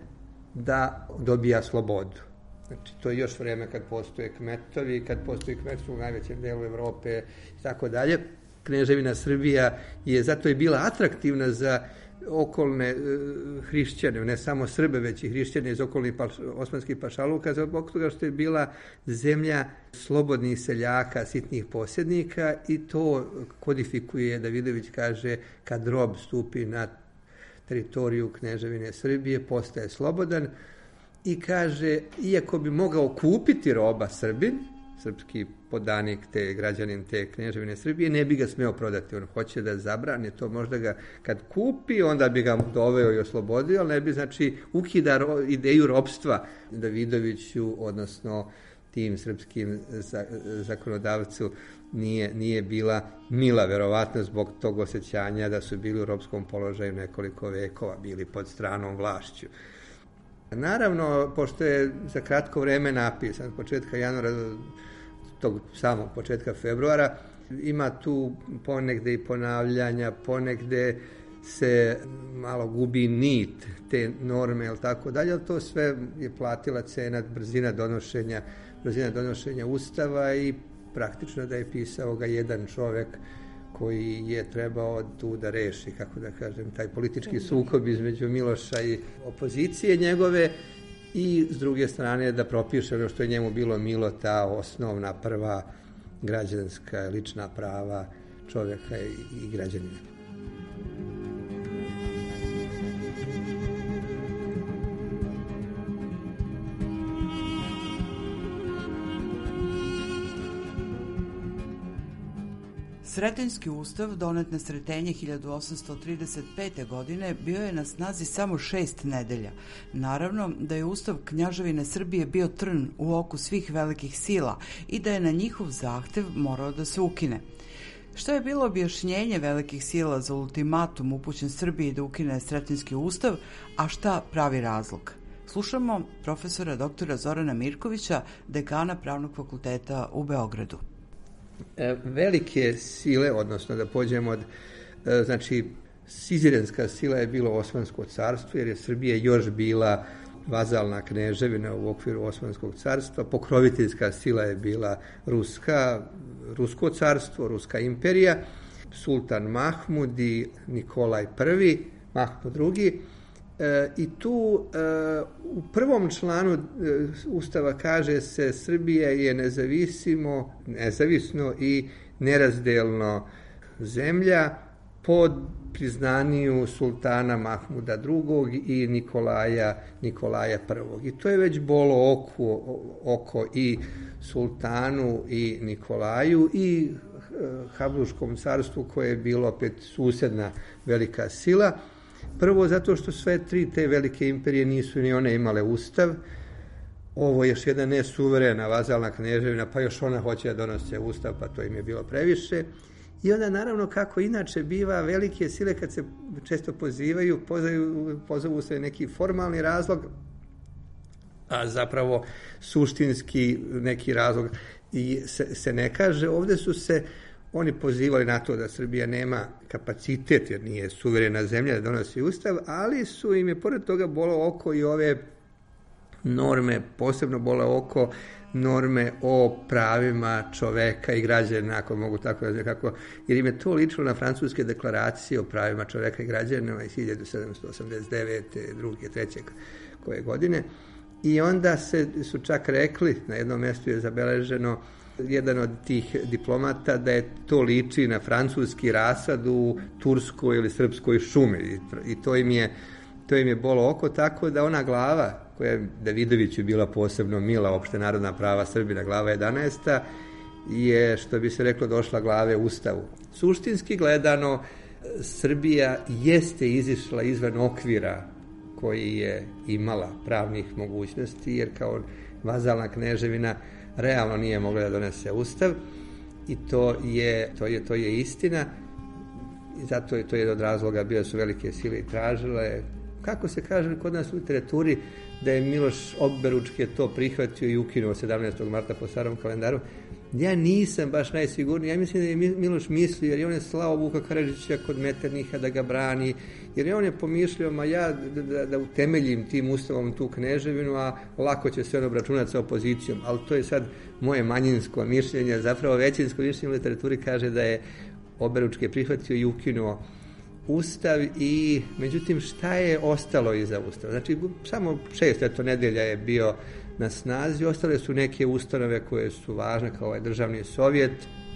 da dobija slobodu. Znači, to je još vreme kad postoje kmetovi, kad postoji kmetstvo u najvećem delu Evrope i tako dalje. Kneževina Srbija je zato i bila atraktivna za okolne uh, hrišćane, ne samo Srbe, već i hrišćane iz okolnih paš, osmanskih pašaluka, zbog toga što je bila zemlja slobodnih seljaka, sitnih posjednika i to kodifikuje, Davidović kaže, kad rob stupi na teritoriju Kneževine Srbije, postaje slobodan i kaže, iako bi mogao kupiti roba Srbin, srpski podanik, te građanin te Kneževine Srbije, ne bi ga smeo prodati. On hoće da zabrani to, možda ga kad kupi, onda bi ga doveo i oslobodio, ali ne bi, znači, ukida ro, ideju ropstva Davidoviću, odnosno tim srpskim zakonodavcu nije, nije bila mila, verovatno zbog tog osjećanja da su bili u ropskom položaju nekoliko vekova, bili pod stranom vlašću. Naravno, pošto je za kratko vreme napisan, od početka januara do tog samog početka februara, ima tu ponegde i ponavljanja, ponegde se malo gubi nit te norme, ili tako dalje, ali to sve je platila cena, brzina donošenja, brzina donošenja ustava i praktično da je pisao ga jedan čovek koji je trebao tu da reši, kako da kažem, taj politički sukob između Miloša i opozicije njegove i s druge strane da propiše ono što je njemu bilo milo, ta osnovna, prva građanska, lična prava čoveka i, i građanina. Sretenjski ustav, donet na Sretenje hiljadu osamsto trideset pete. godine, bio je na snazi samo šest nedelja. Naravno da je ustav Kneževine Srbije bio trn u oku svih velikih sila i da je na njihov zahtev morao da se ukine. Što je bilo objašnjenje velikih sila za ultimatum upućen Srbiji da ukine Sretenjski ustav, a šta pravi razlog? Slušamo profesora doktora Zorana Mirkovića, dekana Pravnog fakulteta u Beogradu. Velike sile, odnosno da pođemo od, znači, sizirenska sila je bilo Osmansko carstvo, jer je Srbija još bila vazalna kneževina u okviru Osmanskog carstva. Pokroviteljska sila je bila Ruska, Rusko carstvo, Ruska imperija, sultan Mahmud i Nikolaj prvi, Mahmud drugi. E, I tu e, u prvom članu e, Ustava kaže se Srbija je nezavisimo, nezavisno i nerazdelno zemlja pod priznaniju sultana Mahmuda drugog i Nikolaja, Nikolaja prvog. I to je već bolo oko, oko i sultanu i Nikolaju i Habsburškom carstvu koje je bilo opet susedna velika sila. Prvo zato što sve tri te velike imperije nisu ni one imale ustav. Ovo je još jedna nesuverena vazalna kneževina, pa još ona hoće da donose ustav, pa to im je bilo previše. I onda naravno kako inače biva, velike sile kad se često pozivaju, pozivaju pozovu se neki formalni razlog, a zapravo suštinski neki razlog i se, se ne kaže. Ovde su se oni pozivali na to da Srbija nema kapacitet, jer nije suverena zemlja da donosi ustav, ali su im je pored toga bolo oko i ove norme, posebno bolo oko norme o pravima čoveka i građana, ako mogu tako da kako, jer im je to ličilo na francuske deklaracije o pravima čoveka i građana iz hiljadu sedamsto osamdeset devete, druge, treće koje godine. I onda se, su čak rekli, na jednom mjestu je zabeleženo jedan od tih diplomata da je to liči na francuski rasad u turskoj ili srpskoj šumi. I to im je, to im je bolo oko, tako da ona glava koja je Davidoviću bila posebno mila, opšte narodna prava Srbina, glava jedanaesta, je, što bi se reklo, došla glave Ustavu. Suštinski gledano, Srbija jeste izišla izvan okvira koji je imala pravnih mogućnosti, jer kao vazalna kneževina realno nije mogla da donese ustav i to je, to je, to je istina i zato je to jedan od razloga bio su velike sile i tražile. Kako se kaže kod nas u literaturi da je Miloš Obberučke to prihvatio i ukinuo sedamnaestog marta po starom kalendaru, ja nisam baš najsigurniji. Ja mislim da je Miloš mislio, jer je on je slao Vuka Karadžića kod Metternicha da ga brani, jer je on je pomišljao, ma ja da, da, da utemeljim tim ustavom tu kneževinu, a lako će se on obračunati sa opozicijom. Ali to je sad moje manjinsko mišljenje, zapravo većinsko mišljenje u literaturi kaže da je Obberučke prihvatio i ukinuo ustav i međutim šta je ostalo iza ustava? Znači samo šest eto nedelja je bio na snazi, ostale su neke ustanove koje su važne kao ovaj državni sovjet,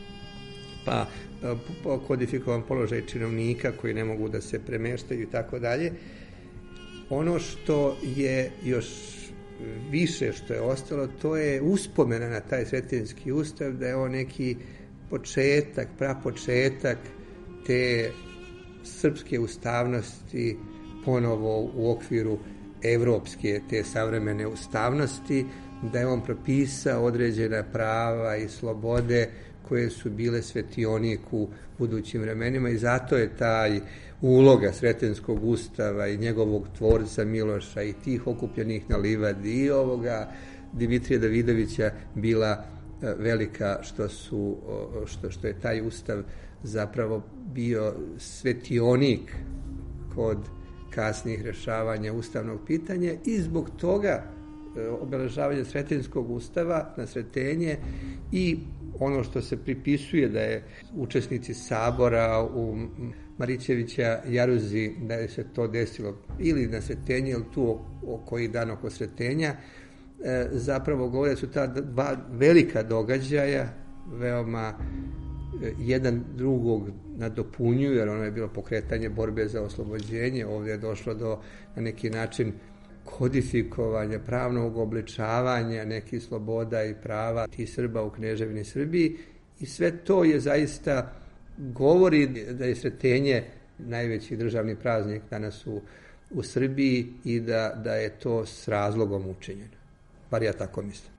pa kodifikovan položaj činovnika koji ne mogu da se premeštaju i tako dalje. Ono što je još više što je ostalo, to je uspomena na taj Sretenjski ustav, da je on neki početak, prapočetak te srpske ustavnosti ponovo u okviru evropske te savremene ustavnosti, da je on propisao određena prava i slobode koje su bile svetionik u budućim vremenima i zato je taj uloga Sretenjskog ustava i njegovog tvorca Miloša i tih okupljenih na livadi i ovoga Dimitrija Davidovića bila velika, što su što, što je taj ustav zapravo bio svetionik kod kasnijih rešavanja ustavnog pitanja i zbog toga obeležavanje Sretenjskog ustava na Sretenje i ono što se pripisuje da je učesnici sabora u Marićevića Jaruzi, da je se to desilo ili na Sretenje ili tu o koji dan oko Sretenja, zapravo govore da su ta dva velika događaja veoma jedan drugog nadopunjuju, jer ono je bilo pokretanje borbe za oslobođenje, ovdje je došlo do na neki način kodifikovanja, pravnog obličavanja nekih sloboda i prava tih Srba u Kneževini Srbiji i sve to je zaista govori da je Sretenje najveći državni praznik danas u, u Srbiji i da, da je to s razlogom učinjeno. Bar ja tako mislim.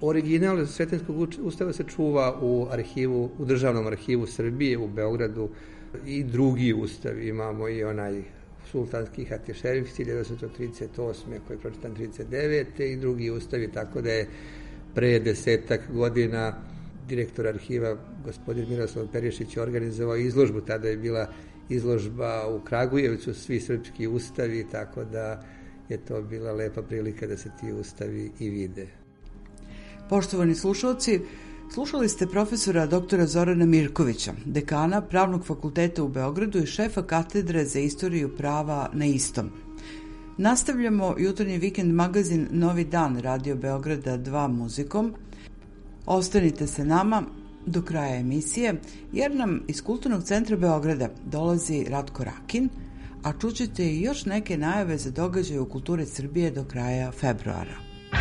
Original Sretenjskog ustava se čuva u arhivu, u Državnom arhivu Srbije u Beogradu i drugi ustav. Imamo i onaj sultanski Hatešerif hiljadu osamsto trideset osme koji je pročitan trideset devete i drugi ustavi, tako da je pre desetak godina direktor arhiva gospodin Miroslav Perišić organizovao izložbu. Tada je bila izložba u Kragujevcu, svi srpski ustavi, tako da je to bila lepa prilika da se ti ustavi i vide. Poštovani slušalci, slušali ste profesora doktora Zorana Mirkovića, dekana Pravnog fakulteta u Beogradu i šefa katedre za istoriju prava na istom. Nastavljamo jutarnji vikend magazin Novi dan Radio Beograda dva muzikom. Ostanite se nama do kraja emisije, jer nam iz Kulturnog centra Beograda dolazi Ratko Rakin, a čućete i još neke najave za događaje u kulturi Srbije do kraja februara.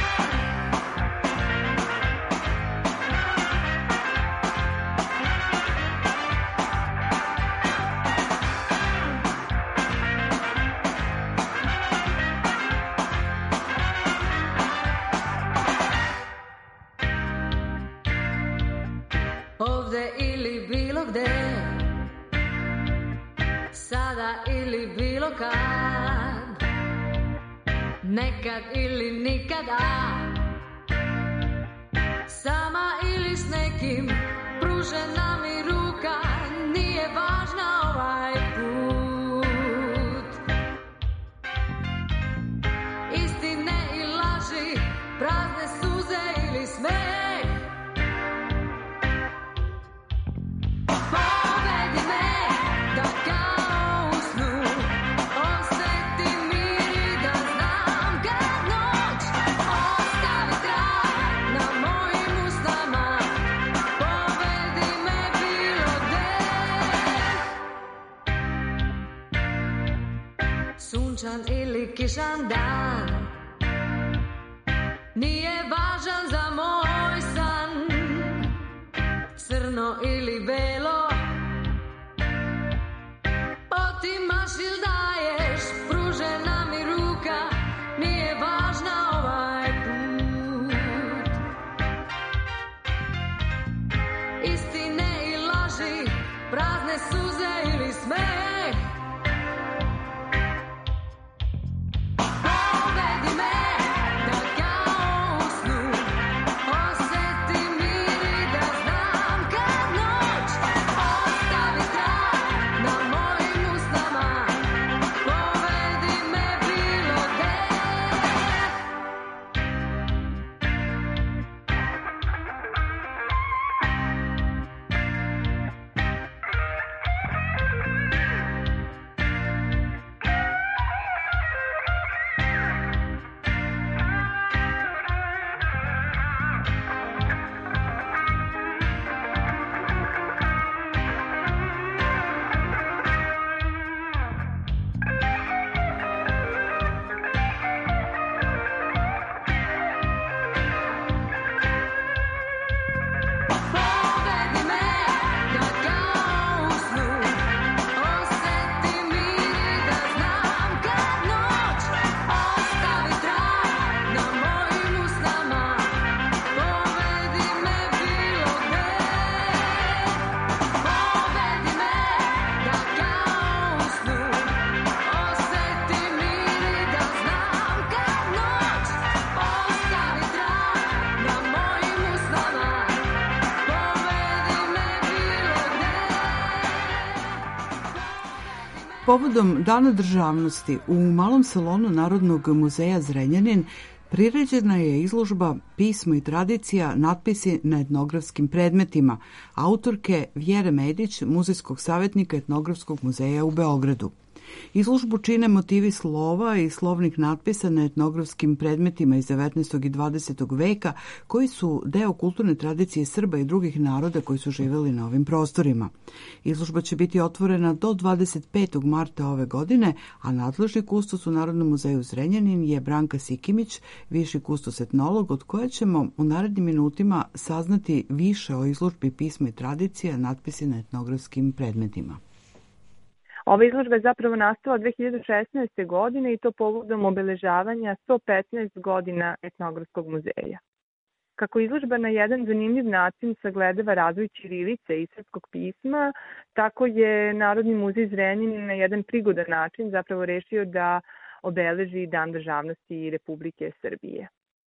Nekad ili nikada, sama ili s nekim, pružena mi ruka, nije važna ovaj put. Istine i laži, prazne suze ili smeh, povedi me da kao u snu osjetim mir i da znam kad noć ostavi trag na mojim usnama. Povedi me bilo gde, sunčan ili kišan dan, nije važan za moj san. Crno ili belo, otimaš ili daješ, pružena mi ruka, nije važna ovaj put. Istine i laži, prazne suze ili smeh, povedi me da kao u snu osjetim mir i da znam kad noć ostavi trag na mojim usnama. Povedi me bilo gde. Povedi me da kao u snu osjetim mir i da znam kad noć ostavi trag na mojim usnama. Povedi me bilo gde, povedi me da kao u snu osjetim mir i da znam kad noć ostavi trag na mojim usnama. Povodom Dana državnosti u Malom salonu Narodnog muzeja Zrenjanin priređena je izložba Pismo i tradicija, natpisi na etnografskim predmetima, autorke Vjere Medić, muzejskog savjetnika Etnografskog muzeja u Beogradu. Izložbu čine motivi slova i slovnih natpisa na etnografskim predmetima iz devetnaestog i dvadesetog veka koji su deo kulturne tradicije Srba i drugih naroda koji su živjeli na ovim prostorima. Izložba će biti otvorena do dvadeset petog marta ove godine, a nadležni kustos u Narodnom muzeju Zrenjanin je Branka Sikimić, viši kustos etnolog, od koje ćemo u narednim minutima saznati više o izložbi Pismo i tradicija, natpisi na etnografskim predmetima. Ova izložba je zapravo nastala dve hiljade šesnaeste. godine i to povodom obeležavanja sto petnaest godina Etnografskog muzeja. Kako izložba na jedan zanimljiv način sagledava razvoj ćirilice i srpskog pisma, tako je Narodni muzej Zrenjanin na jedan prigodan način zapravo rešio da obeleži Dan državnosti Republike Srbije.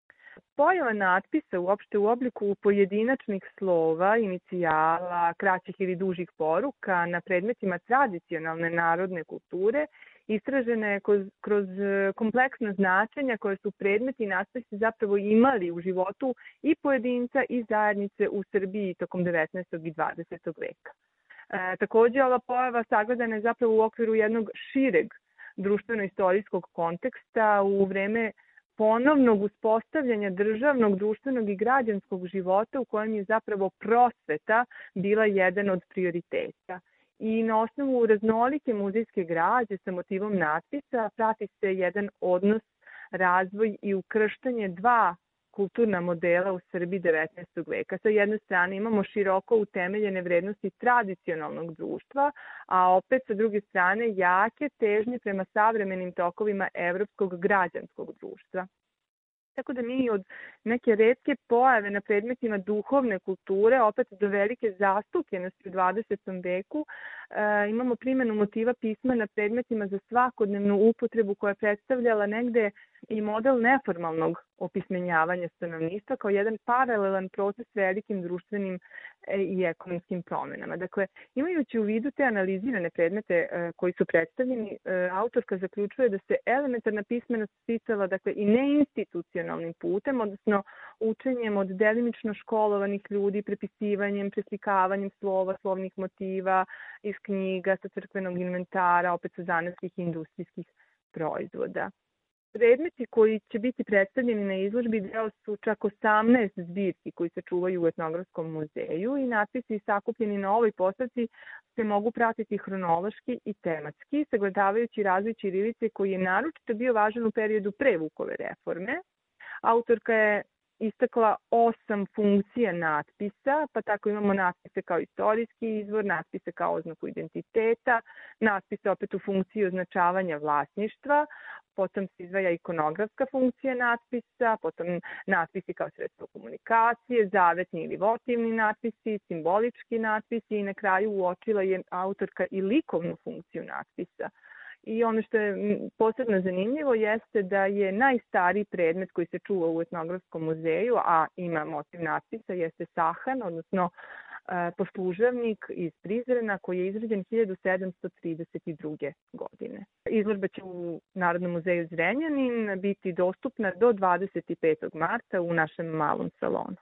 Pojava natpisa uopšte u obliku pojedinačnih slova, inicijala, kraćih ili dužih poruka na predmetima tradicionalne narodne kulture istražena je kroz, kroz kompleksna značenja koje su predmeti i natpisi zapravo imali u životu i pojedinca i zajednice u Srbiji tokom devetnaestog i dvadesetog veka. E, takođe, ova pojava sagledana je zapravo u okviru jednog šireg društveno-istorijskog konteksta u vreme ponovnog uspostavljanja državnog, društvenog i građanskog života u kojem je zapravo prosveta bila jedan od prioriteta. I na osnovu raznolike muzejske građe sa motivom natpisa prati se jedan odnos, razvoj i ukrštanje dva kulturna modela u Srbiji devetnaestog veka. Sa jedne strane imamo široko utemeljene vrednosti tradicionalnog društva, a opet sa druge strane jake težnje prema savremenim tokovima evropskog građanskog društva. Tako da mi od neke retke pojave na predmetima duhovne kulture, opet do velike zastupljenosti u dvadesetom veku, e, imamo primjenu motiva pisma na predmetima za svakodnevnu upotrebu koja je predstavljala negde i model neformalnog opismenjavanja stanovništva kao jedan paralelan proces velikim društvenim i ekonomskim promenama. Dakle, imajući u vidu te analizirane predmete koji su predstavljeni, autorka zaključuje da se elementarna pismenost sticala dakle, i neinstitucionalnim putem, odnosno učenjem od delimično školovanih ljudi, prepisivanjem, preslikavanjem slova, slovnih motiva iz knjiga, sa crkvenog inventara, opet sa zanatskih i industrijskih proizvoda. Predmeti koji će biti predstavljeni na izložbi deo su čak osamnaest zbirki koji se čuvaju u Etnografskom muzeju i natpisi sakupljeni na ovoj postavci se mogu pratiti hronološki i tematski, sagledavajući razvoj ćirilice koji je naročito bio važan u periodu pre Vukove reforme. Autorka je istakla osam funkcija natpisa, pa tako imamo natpise kao istorijski izvor, natpise kao oznaku identiteta, natpise opet u funkciji označavanja vlasništva, potom se izdvaja ikonografska funkcija natpisa, potom natpisi kao sredstvo komunikacije, zavetni ili votivni natpisi, simbolički natpisi i na kraju uočila je autorka i likovnu funkciju natpisa. I ono što je posebno zanimljivo jeste da je najstariji predmet koji se čuva u Etnografskom muzeju, a ima motiv natpisa, jeste sahan, odnosno e, poslužavnik iz Prizrena koji je izrađen hiljadu sedamsto trideset druge. godine. Izložba će u Narodnom muzeju Zrenjanin biti dostupna do dvadeset petog marta u našem malom salonu.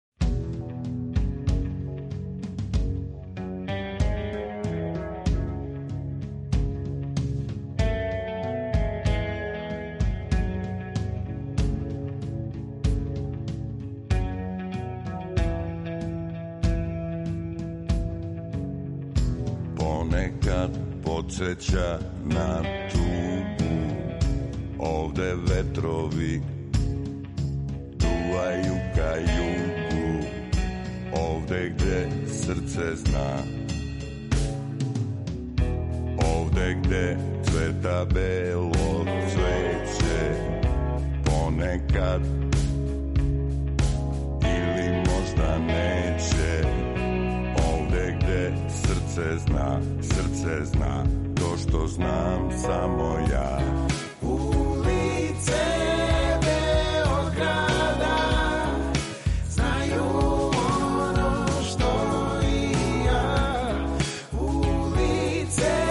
Ponekad podsjeća na tugu, ovde vetrovi duvaju ka jugu, ovde gde srce zna, ovde gde cveta belo cveće, ponekad ili možda neće, ovde gde srce zna, srce zna, to što znam samo ja. Ulice Beograda znaju ono što i ja. Ulice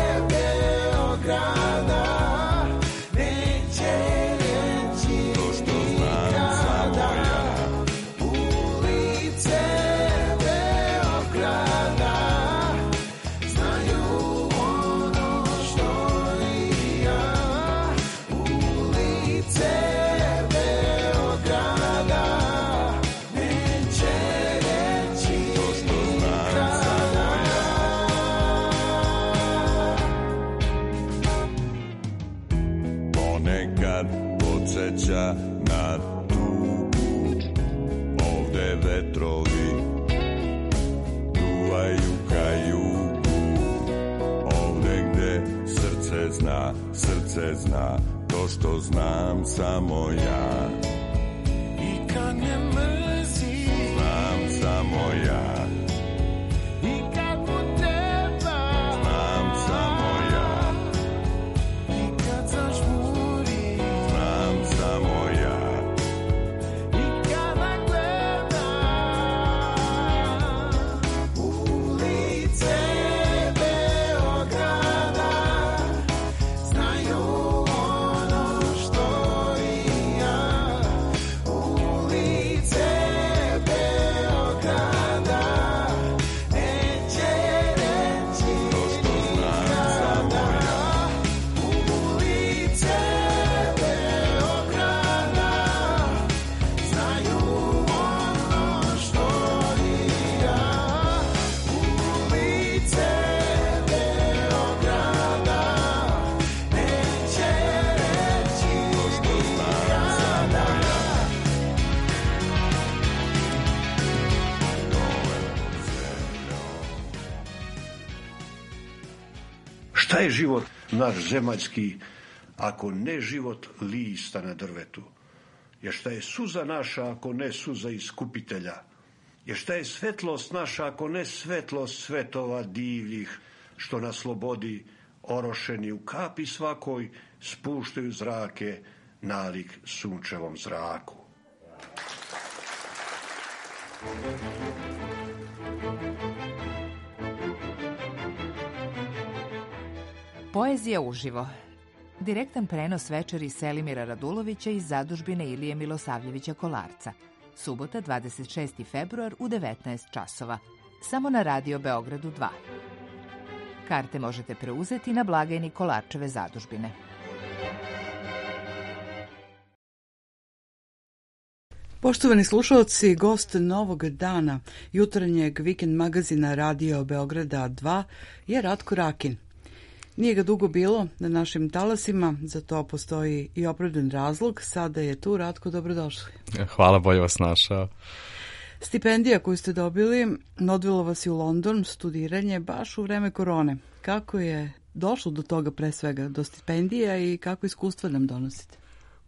Beograda neće reći to što znam samo ja. Ulice Beograda podsjeća na tugu, ovde vetrovi duvaju ka jugu, ovde gde srce zna, srce zna, to što znam samo ja. I kad je mrtvo ja. I kad mu treba, znam samo ja. I kad zažmuri, znam samo ja. I kada gledam ulice Beograda, znaju ono što i ja. Ulice Beograda neće reći nikada. Ulice Beograda znaju ono što i ja. Ulice Beograda neće reći nikada. Šta je život naš zemaljski, ako ne život lista na drvetu? Jer šta je suza naša, ako ne suza iskupitelja? Jer šta je svetlost naša, ako ne svetlost svetova divljih, što na slobodi orošeni u kapi svakoj spuštaju zrake nalik sunčevom zraku? Poezija uživo. Direktan prenos večeri Selimira Radulovića iz zadužbine Ilije Milosavljevića Kolarca. Subota, dvadeset šesti februar u devetnaest časova. Samo na Radio Beogradu dva. Karte možete preuzeti na blagajni Kolarčeve zadužbine. Poštovani slušalci, gost novog dana jutarnjeg vikend magazina Radio Beograda dva je Ratko Rakin. Nije ga dugo bilo na našim talasima, za to postoji i opravdan razlog. Sada je tu. Ratko, dobrodošli. Hvala, bolje vas našao. Stipendija koju ste dobili odvela vas i u London, studiranje baš u vreme korone. Kako je došlo do toga, pre svega, do stipendija i kako iskustva nam donosite?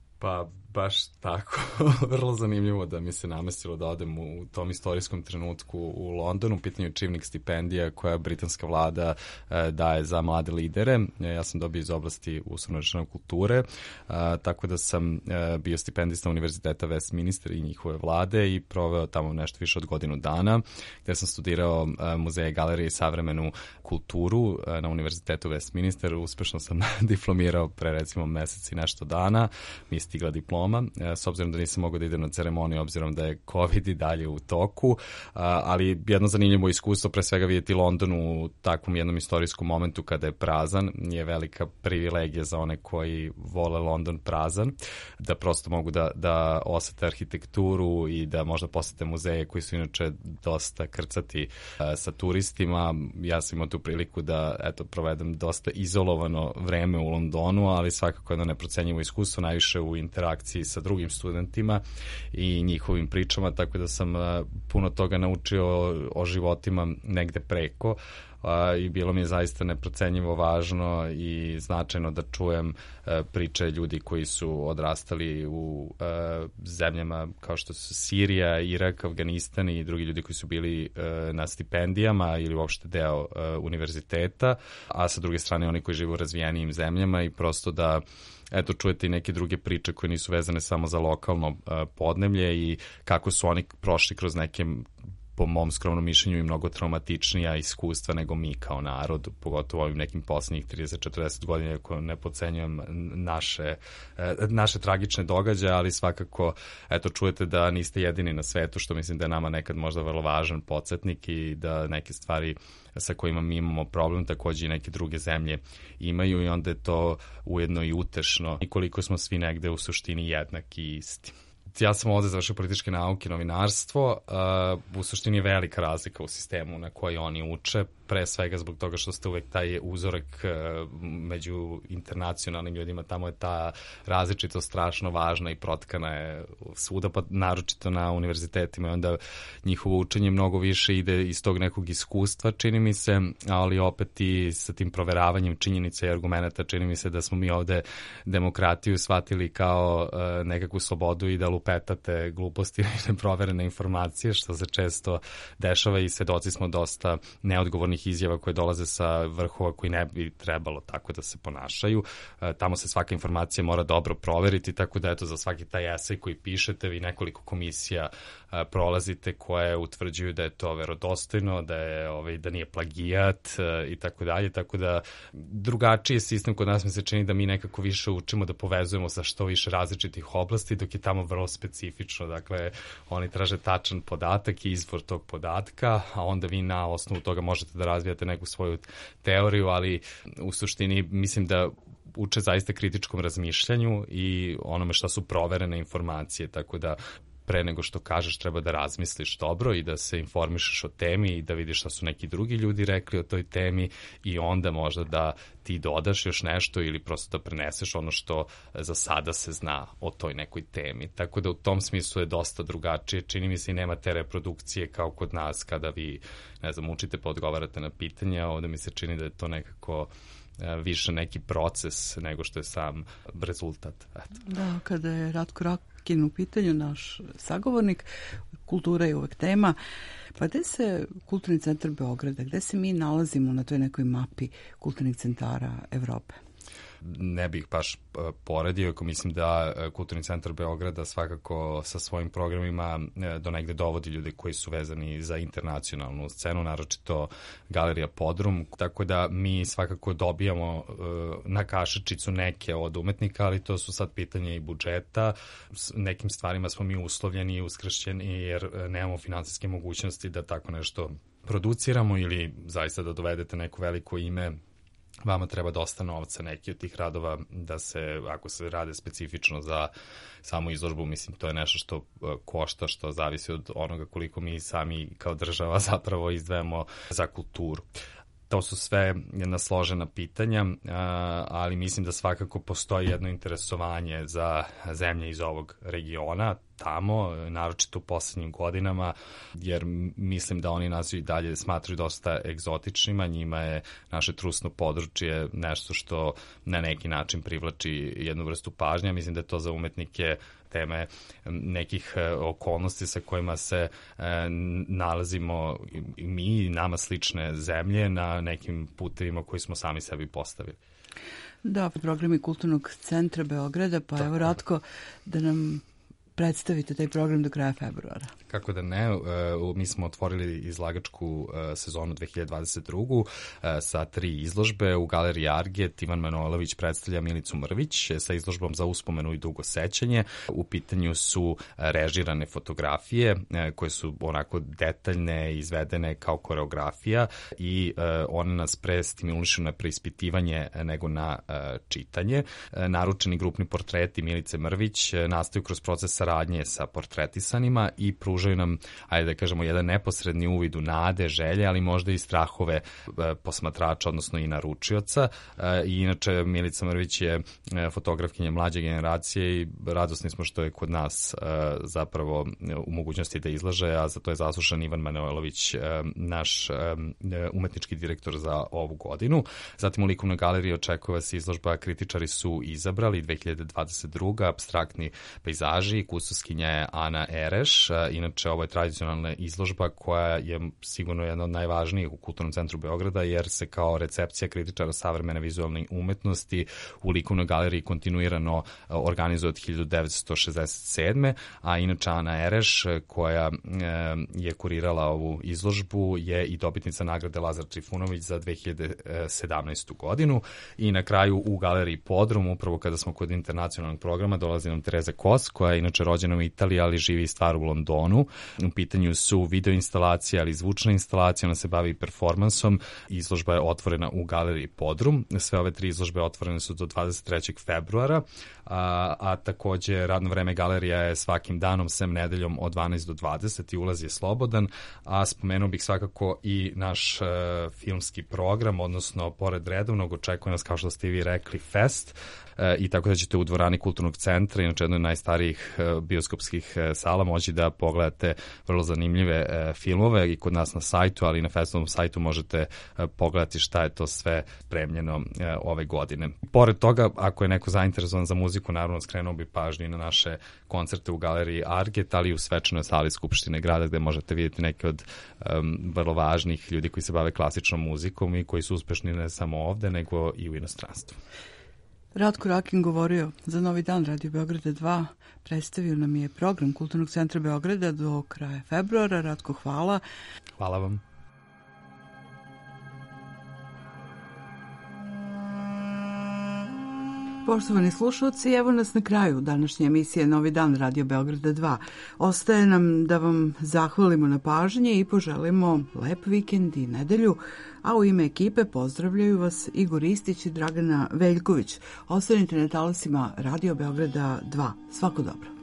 Pa baš tako, vrlo zanimljivo da mi se namestilo da odem u tom istorijskom trenutku u Londonu. U pitanju Čivnik stipendija koja britanska vlada e, daje za mlade lidere. E, ja sam dobio iz oblasti uslovno rečeno kulture, e, tako da sam e, bio stipendista Univerziteta Westminster i njihove vlade i proveo tamo nešto više od godinu dana, gde sam studirao e, muzeje, galerije i savremenu kulturu e, na Univerzitetu Westminster. Uspešno sam diplomirao pre recimo mesec i nešto dana. Mi je stigla diploma, s obzirom da nisam mogao da idem na ceremoniju, obzirom da je COVID i dalje u toku, ali jedno zanimljivo iskustvo, pre svega vidjeti London u takvom jednom istorijskom momentu kada je prazan, je velika privilegija za one koji vole London prazan, da prosto mogu da, da osete arhitekturu i da možda posete muzeje koji su inače dosta krcati sa turistima. Ja sam imao tu priliku da eto, provedem dosta izolovano vreme u Londonu, ali svakako jedno neprocenjivo iskustvo, najviše u interakciji sa drugim studentima i njihovim pričama, tako da sam puno toga naučio o, o životima negde preko i bilo mi je zaista neprocenjivo važno i značajno da čujem priče ljudi koji su odrastali u zemljama kao što su Sirija, Irak, Afganistan i drugi ljudi koji su bili na stipendijama ili uopšte deo univerziteta, a sa druge strane oni koji žive u razvijenijim zemljama i prosto da eto, čujete i neke druge priče koje nisu vezane samo za lokalno uh, podneblje i kako su oni prošli kroz neke, po mom skromnom mišljenju, i mnogo traumatičnija iskustva nego mi kao narod, pogotovo ovim nekim posljednjih trideset do četrdeset godina, ako ne podcenjujem naše, uh, naše tragične događaje, ali svakako, eto, čujete da niste jedini na svetu, što mislim da je nama nekad možda vrlo važan podsjetnik i da neke stvari sa kojima mi imamo problem, takođe i neke druge zemlje imaju i onda je to ujedno i utešno i koliko smo svi negde u suštini jednaki i isti. Ja sam ovde završio političke nauke, novinarstvo, uh, u suštini je velika razlika u sistemu na koji oni uče. pre svega zbog toga što ste uvek taj uzorak među internacionalnim ljudima, tamo je ta različitost strašno važna i protkana je svuda, pa naročito na univerzitetima, i onda njihovo učenje mnogo više ide iz tog nekog iskustva, čini mi se, ali opet i sa tim proveravanjem činjenica i argumenta, čini mi se da smo mi ovde demokratiju shvatili kao uh, nekakvu slobodu i da lupetate gluposti i neproverene informacije, što se često dešava, i svedoci smo dosta neodgovornih izjava koje dolaze sa vrhova koji ne bi trebalo tako da se ponašaju. Uh, tamo se svaka informacija mora dobro proveriti, tako da eto, za svaki taj esej koji pišete vi nekoliko komisija uh, prolazite koje utvrđuju da je to verodostojno, da je ovaj, da nije plagijat uh, i tako dalje, tako da drugačiji sistem kod nas mi se čini da mi nekako više učimo da povezujemo sa što više različitih oblasti, dok je tamo vrlo specifično. Dakle, oni traže tačan podatak i izvor tog podatka, a onda vi na osnovu toga možete da razvijate neku svoju teoriju, ali u suštini mislim da uče zaista kritičkom razmišljanju i onome šta su proverene informacije, tako da pre nego što kažeš treba da razmisliš dobro i da se informišeš o temi i da vidiš šta su neki drugi ljudi rekli o toj temi i onda možda da ti dodaš još nešto ili prosto da preneseš ono što za sada se zna o toj nekoj temi. Tako da u tom smislu je dosta drugačije. Čini mi se i nema te reprodukcije kao kod nas kada vi, ne znam, učite pa odgovarate na pitanja. Ovde mi se čini da je to nekako više neki proces nego što je sam rezultat. Eto. Da, kada je Ratko Rakin u pitanju, naš sagovornik, kultura je uvek tema. Pa gde se Kulturni centar Beograda, gde se mi nalazimo na toj nekoj mapi kulturnih centara Evrope? Ne bih baš poredio, ako mislim da Kulturni centar Beograda svakako sa svojim programima do negde dovodi ljude koji su vezani za internacionalnu scenu, naročito Galerija Podrum, tako da mi svakako dobijamo na kašičicu neke od umetnika, ali to su sad pitanje i budžeta. Nekim stvarima smo mi uslovljeni i uskršćeni jer nemamo finansijske mogućnosti da tako nešto produciramo ili zaista da dovedete neko veliko ime. Vama treba dosta novca, neki od tih radova da se, ako se rade specifično za samu izložbu, mislim, to je nešto što košta, što zavisi od onoga koliko mi sami kao država zapravo izdvajamo za kulturu. To su sve jedna složena pitanja, ali mislim da svakako postoji jedno interesovanje za zemlje iz ovog regiona, tamo, naročito u poslednjim godinama, jer mislim da oni nas i dalje smatruju dosta egzotičnima, njima je naše trusno područje nešto što na neki način privlači jednu vrstu pažnja, mislim da je to za umetnike teme nekih okolnosti sa kojima se nalazimo mi i nama slične zemlje na nekim putevima koji smo sami sebi postavili. Da, programi Kulturnog centra Beograda, pa evo Ratko da nam predstavite taj program do kraja februara. Kako da ne, mi smo otvorili izlagačku sezonu dve hiljade dvadeset druge. sa tri izložbe. U Galeriji Arget Ivan Manojlović predstavlja Milicu Mrvić sa izložbom Za uspomenu i dugo sećanje. U pitanju su režirane fotografije koje su onako detaljne, izvedene kao koreografija i one nas pre stimulišu na preispitivanje nego na čitanje. Naručeni grupni portreti Milice Mrvić nastaju kroz proces saradnje sa portretisanima i pružaju nam, ajde da kažemo, jedan neposredni uvid u nade, želje, ali možda i strahove posmatrača, odnosno i naručioca. I inače, Milica Mrvić je fotografkinja mlađe generacije i radosni smo što je kod nas zapravo u mogućnosti da izlaže, a za to je zaslušan Ivan Manojlović, naš umetnički direktor za ovu godinu. Zatim u Likovnoj galeriji očekuje vas izložba Kritičari su izabrali dve hiljade dvadeset druge. Apstraktni pejzaži. Kustoskinja je Ana Ereš. Inače, ovo je tradicionalna izložba koja je sigurno jedna od najvažnijih u Kulturnom centru Beograda, jer se kao recepcija kritičara savremene vizualne umetnosti u Likovnoj galeriji kontinuirano organizuje od hiljadu devetsto šezdeset sedme. A inače, Ana Ereš, koja je kurirala ovu izložbu, je i dobitnica nagrade Lazar Trifunović za dve hiljade sedamnaestu. godinu. I na kraju u Galeriji Podrum, upravo kada smo kod internacionalnog programa, dolazi nam Tereza Kos, koja je inače rođena u Italiji, ali živi i stvara u Londonu. Londonu. U pitanju su video instalacija, ali zvučna instalacija, ona se bavi performansom. Izložba je otvorena u galeriji Podrum. Sve ove tri izložbe otvorene su do dvadeset trećeg februara, a, a takođe radno vreme galerija je svakim danom, sem nedeljom od dvanaest do dvadeset i ulaz je slobodan, a spomenuo bih svakako i naš e, filmski program, odnosno pored redovnog očekuje nas, kao što ste i vi rekli, fest, e, i tako da ćete u dvorani Kulturnog centra, inače jednoj od najstarijih e, bioskopskih e, sala, moći da pogledate vrlo zanimljive e, filmove i kod nas na sajtu, ali i na festivalnom sajtu možete e, pogledati šta je to sve spremljeno e, ove godine. Pored toga, ako je neko zainteresovan za muziku, naravno skrenuo bi pažnju i na naše koncerte u galeriji Arget, ali i u svečanoj sali Skupštine grada, gde možete vidjeti neke od um, vrlo važnih ljudi koji se bave klasičnom muzikom i koji su uspešni ne samo ovde, nego i u inostranstvu. Ratko Rakin govorio za Novi dan Radio Beograda dva, predstavio nam je program Kulturnog centra Beograda do kraja februara. Ratko, hvala. Hvala vam. Poštovani slušalci, evo nas na kraju današnje emisije Novi dan Radio Beograda dva. Ostaje nam da vam zahvalimo na pažnji i poželimo lep vikend i nedelju, a u ime ekipe pozdravljaju vas Igor Istić i Dragana Veljković. Ostanite na talasima Radio Beograda dva. Svako dobro.